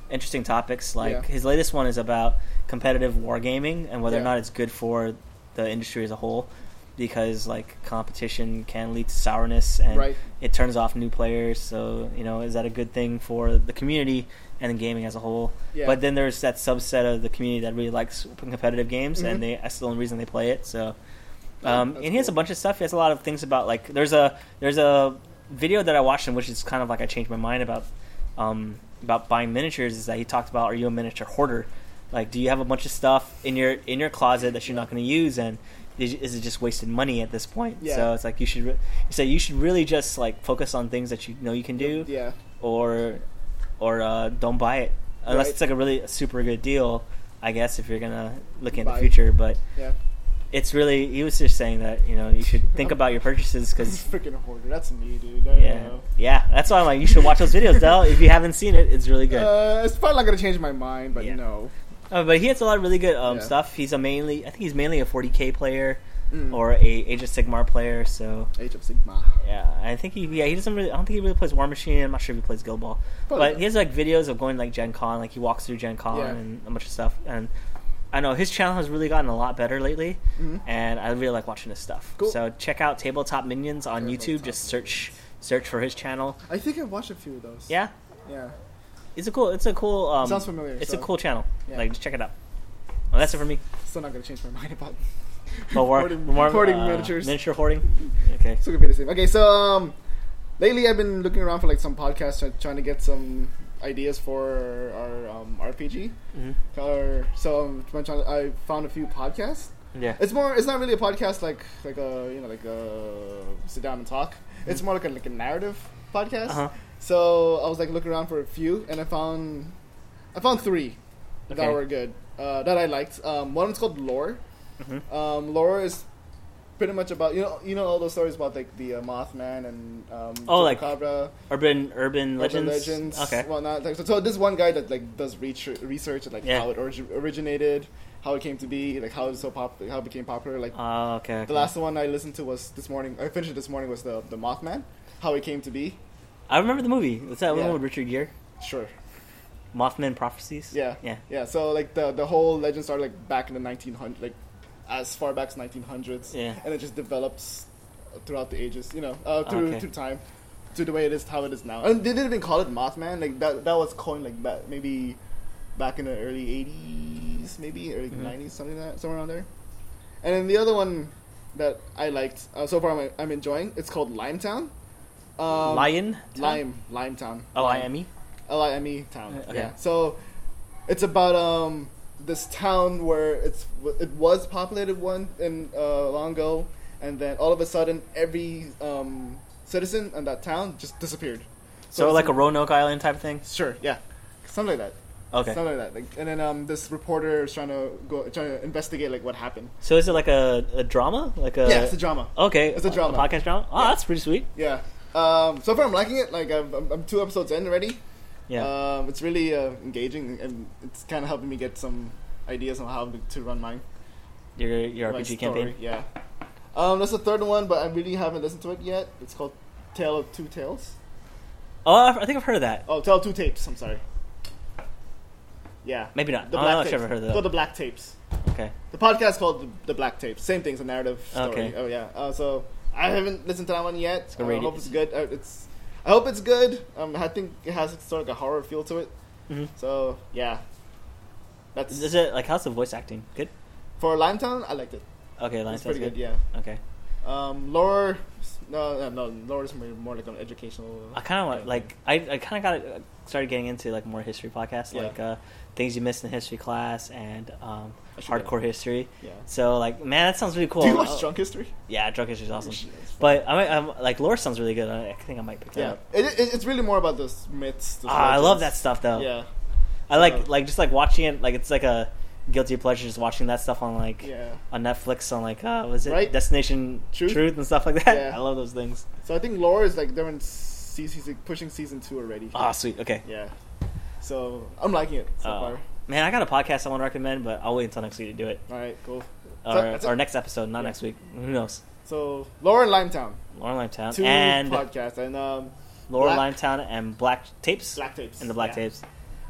interesting topics. Like
Yeah.
his latest one is about competitive wargaming and whether
Yeah.
or not it's good for the industry as a whole, because like competition can lead to sourness and
Right.
it turns off new players. So you know, is that a good thing for the community and the gaming as a whole?
Yeah.
But then there's that subset of the community that really likes competitive games,
Mhm.
and they that's the only reason they play it. So,
Yeah,
um,
that's
and he has a
cool.
bunch of stuff. He has a lot of things about like there's a there's a video that I watched in which is kind of like I changed my mind about um, about buying miniatures. Is that he talked about, are you a miniature hoarder? Like, do you have a bunch of stuff in your in your closet that you're not going to use, and is is it just wasted money at this point?
Yeah.
So it's like you should re- you say you should really just like focus on things that you know you can do,
Yeah.
or or uh, don't buy it unless
Right.
it's like a really super good deal, I guess, if you're gonna look in
Buy
the
it.
future. But
Yeah.
it's really, he was just saying that you know you should think about your purchases because
Freaking hoarder. That's me, dude. I don't
yeah,
know.
yeah, that's why I'm like you should watch those videos, Del. If you haven't seen it, it's really good.
Uh, it's probably not gonna change my mind, but
Yeah.
no.
Uh, but he has a lot of really good um,
Yeah.
stuff. He's a mainly, I think he's mainly a forty K player
Mm.
or a Age of Sigmar player. So
Age of Sigma.
yeah, I think he yeah he doesn't really. I don't think he really plays War Machine. I'm not sure if he plays Guild Ball,
Probably
but he has like videos of going like Gen Con. Like he walks through Gen Con
Yeah.
and a bunch of stuff. And I know his channel has really gotten a lot better lately,
Mhm.
and I really like watching his stuff.
Cool.
So check out Tabletop Minions on
Tabletop
YouTube. Just search search for his channel.
I think I watched a few of those.
Yeah,
Yeah.
it's a cool. It's a cool. Um,
Sounds familiar,
It's
so-
a cool channel.
Yeah.
Like just check it out. Well, that's it for me.
Still not gonna change my mind about
But more,
hoarding,
more
hoarding
uh,
miniatures.
Miniature hoarding. Okay.
Still gonna be the same. Okay, so um, lately I've been looking around for like some podcasts, try- trying to get some ideas for our um, R P G.
hmm
Or so um, I'm trying to, I found a few podcasts.
Yeah.
It's more. It's not really a podcast like like a you know like a sit down and talk. It's more like a like a narrative podcast.
Uh-huh.
So I was like looking around for a few, and I found I found three
Okay.
that were good uh, that I liked. Um, one is called Lore.
hmm
Um, Lore is pretty much about you know you know all those stories about like the uh, Mothman and um,
Oh, like
Chupacabra,
Urban Urban
Legends,
Legends.
legends
Okay.
whatnot. Like, so, so this one guy that like does research, research and like
Yeah.
how it origi- originated, how it came to be, like how it's so pop, how it became popular. Like
Oh, okay. okay.
the last one I listened to was this morning. I finished it this morning was the the Mothman, how it came to be.
I remember the movie. What's that
Yeah.
one with Richard Gere?
Sure.
Mothman Prophecies.
Yeah.
Yeah.
Yeah. So like the the whole legend started like back in the nineteen hundreds, like as far back as nineteen hundreds.
Yeah.
And it just develops throughout the ages, you know, uh, through
Okay.
through time, to the way it is, how it is now. And they didn't even call it Mothman. Like that that was coined like back, maybe back in the early eighties, maybe early
Mhm.
nineties, something like that, somewhere around there. And then the other one that I liked uh, so far, I'm, I'm enjoying. It's called Limetown. Um,
Lion.
Lime, Limetown.
L I M E.
L I M E town.
Okay.
Yeah. So it's about um this town where it's it was populated one in uh, long ago, and then all of a sudden every um, citizen in that town just disappeared.
So
it's
like a Roanoke Island type of thing.
Sure. Yeah. Something like that.
Okay.
Something like that. Like, and then um this reporter is trying to go trying to investigate like what happened.
So is it like a, a drama? Like a
yeah, it's a drama.
okay.
It's a drama.
podcast drama. Oh,
Yeah.
that's pretty sweet.
Yeah. Um, so far I'm liking it. Like I'm, I'm I'm two episodes in already.
Yeah.
Um, it's really uh, engaging, and it's kind of helping me get some ideas on how to, to run mine.
your your
my
R P G
story,
campaign.
Yeah. Um, there's a third one, but I really haven't listened to it yet. It's called Tale of Two Tales.
Oh, I I think I've heard of that.
Oh, Tale of Two Tapes. I'm sorry. Yeah.
Maybe not.
The
Oh,
Black
I'm not
Tapes.
sure if I've heard of
It's
that.
called The Black Tapes.
Okay.
The podcast called The, the Black Tapes. Same thing. It's a narrative story.
Okay.
Oh yeah. Uh, so I haven't listened to that one yet.
gonna
Uh, I
rate
hope
it.
it's good. Uh, it's. I hope it's good. Um, I think it has sort of like a horror feel to it.
hmm
So yeah. That's
Is it like how's the voice acting? Good.
for Limetown. I liked it.
Okay, line
It's
sounds
pretty
good.
good. Yeah.
Okay.
Um, lore. No, no, no. Lore is more, more like an educational.
I kind of want like I, I kind of got started getting into like more history podcasts,
Yeah.
like uh, things you missed in history class and um,
I should
hardcore history.
Yeah.
So like, man, that sounds really cool.
Do you watch
Uh,
Drunk History?
Yeah, drunk history is awesome.
It's fun.
But I might, I'm like lore sounds really good. I, I think I might pick that
Yeah,
up.
it, it, it's really more about the myths. The
Ah, I love that
legends.
stuff though.
Yeah,
I like
So-
like just like watching it. Like it's like a guilty pleasure just watching that stuff on like
yeah.
on Netflix on like uh, was it
Right?
Destination
Truth?
Truth? and stuff like that.
Yeah.
I love those things.
So I think lore is like they're in season pushing season two already.
Ah, sweet. Okay.
Yeah. So I'm liking it so
Uh,
far.
Man, I got a podcast I want to recommend, but I'll wait until next week to do it.
All right, cool.
Or,
that's it.
or next episode, not
Yeah.
next week. Who knows?
So Lore and Limetown,
Lauren Limetown
two
and
podcasts, and um,
Laura
Black-
Limetown and Black Tapes
Black Tapes
and the Black
yeah.
Tapes.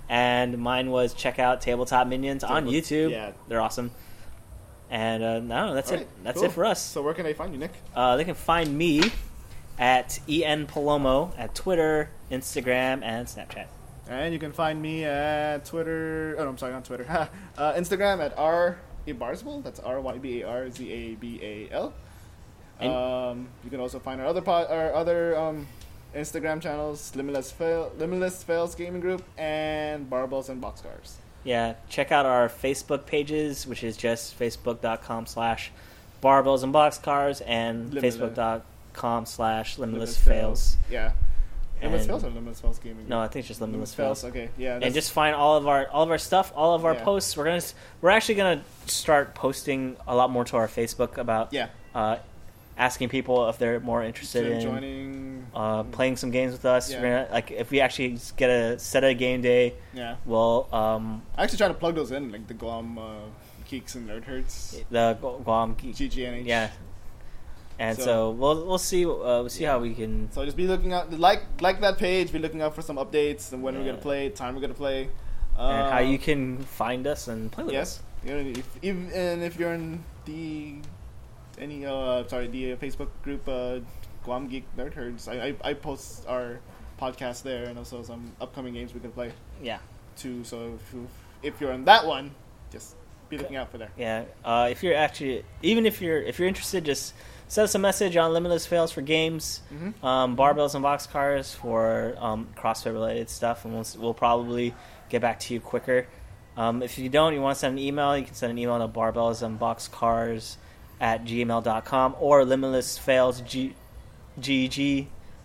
And mine was check out Tabletop Minions on
Table-
YouTube.
yeah.
They're awesome. And uh, no, that's
All
it.
right,
That's
cool.
it for us.
So where can they find you, Nick?
Uh, they can find me at En Palomo at Twitter, Instagram, and Snapchat.
And you can find me at Twitter. Oh, no, I'm sorry, not Twitter. uh, Instagram at R Barzabal. That's R Y B A R Z A B A L.
And-
Um, you can also find our other pod, our other um, Instagram channels: Limitless Fail, Limitless Fails Gaming Group, and Barbells and Boxcars.
Yeah, check out our Facebook pages, which is just facebook.com slash barbells and boxcars and
Limitless.
facebook.com slash limitless
Limitless
fails.
Yeah. Limitless
And-
Fails or Limitless Fails Gaming Group?
No, I think it's just limitless fails.
Okay, yeah.
And
that's-
just find all of our all of our stuff, all of our
Yeah.
posts. We're gonna s- we're actually gonna start posting a lot more to our Facebook about
yeah.
uh, asking people if they're more interested
So
in
joining.
uh, playing some games with us.
Yeah.
We're gonna, like if we actually get a set a game day,
Yeah.
we'll um,
I actually try to plug those in, like the Guam uh, Geeks and Nerd Herds.
the Gu- Guam Geek-
G G N H.
yeah. And so,
So-
we'll we'll see uh, we'll see
Yeah.
how we can.
So just be looking out, like like that page. Be looking out for some updates and when we're
Yeah.
gonna play, time we're gonna play, uh,
and how you can find us and play with
Yes, you know, if, if, and if you're in the any uh sorry the uh, Facebook group uh, Guam Geek Nerd Herds, I, I I post our podcast there and also some upcoming games we can play
us. Yeah,
too. So if, you, if you're in that one, just be looking out for there.
yeah. Uh, if you're actually even if you're if you're interested, just send us a message on Limitless Fails for games,
Mm-hmm.
um, barbells and boxcars for um, CrossFit related stuff, and we'll we'll probably get back to you quicker. Um, if you don't, you want to send an email, you can send an email to barbells and boxcars at gmail dot com or limitless fails g g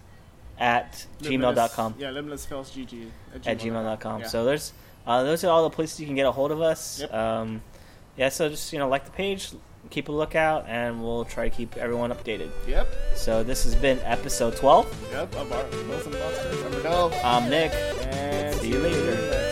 at gmail dot com.
Yeah, Limitless Fails G G at
At gmail dot com.
Yeah.
So there's uh, those are all the places you can get a hold of us.
Yep.
Um, yeah, so just you know like the page, keep a lookout, and we'll try to keep everyone updated.
Yep.
So this has been episode twelve.
Yep. Of our Wilson Monsters. I'm Miguel.
I'm Nick.
And
See you later.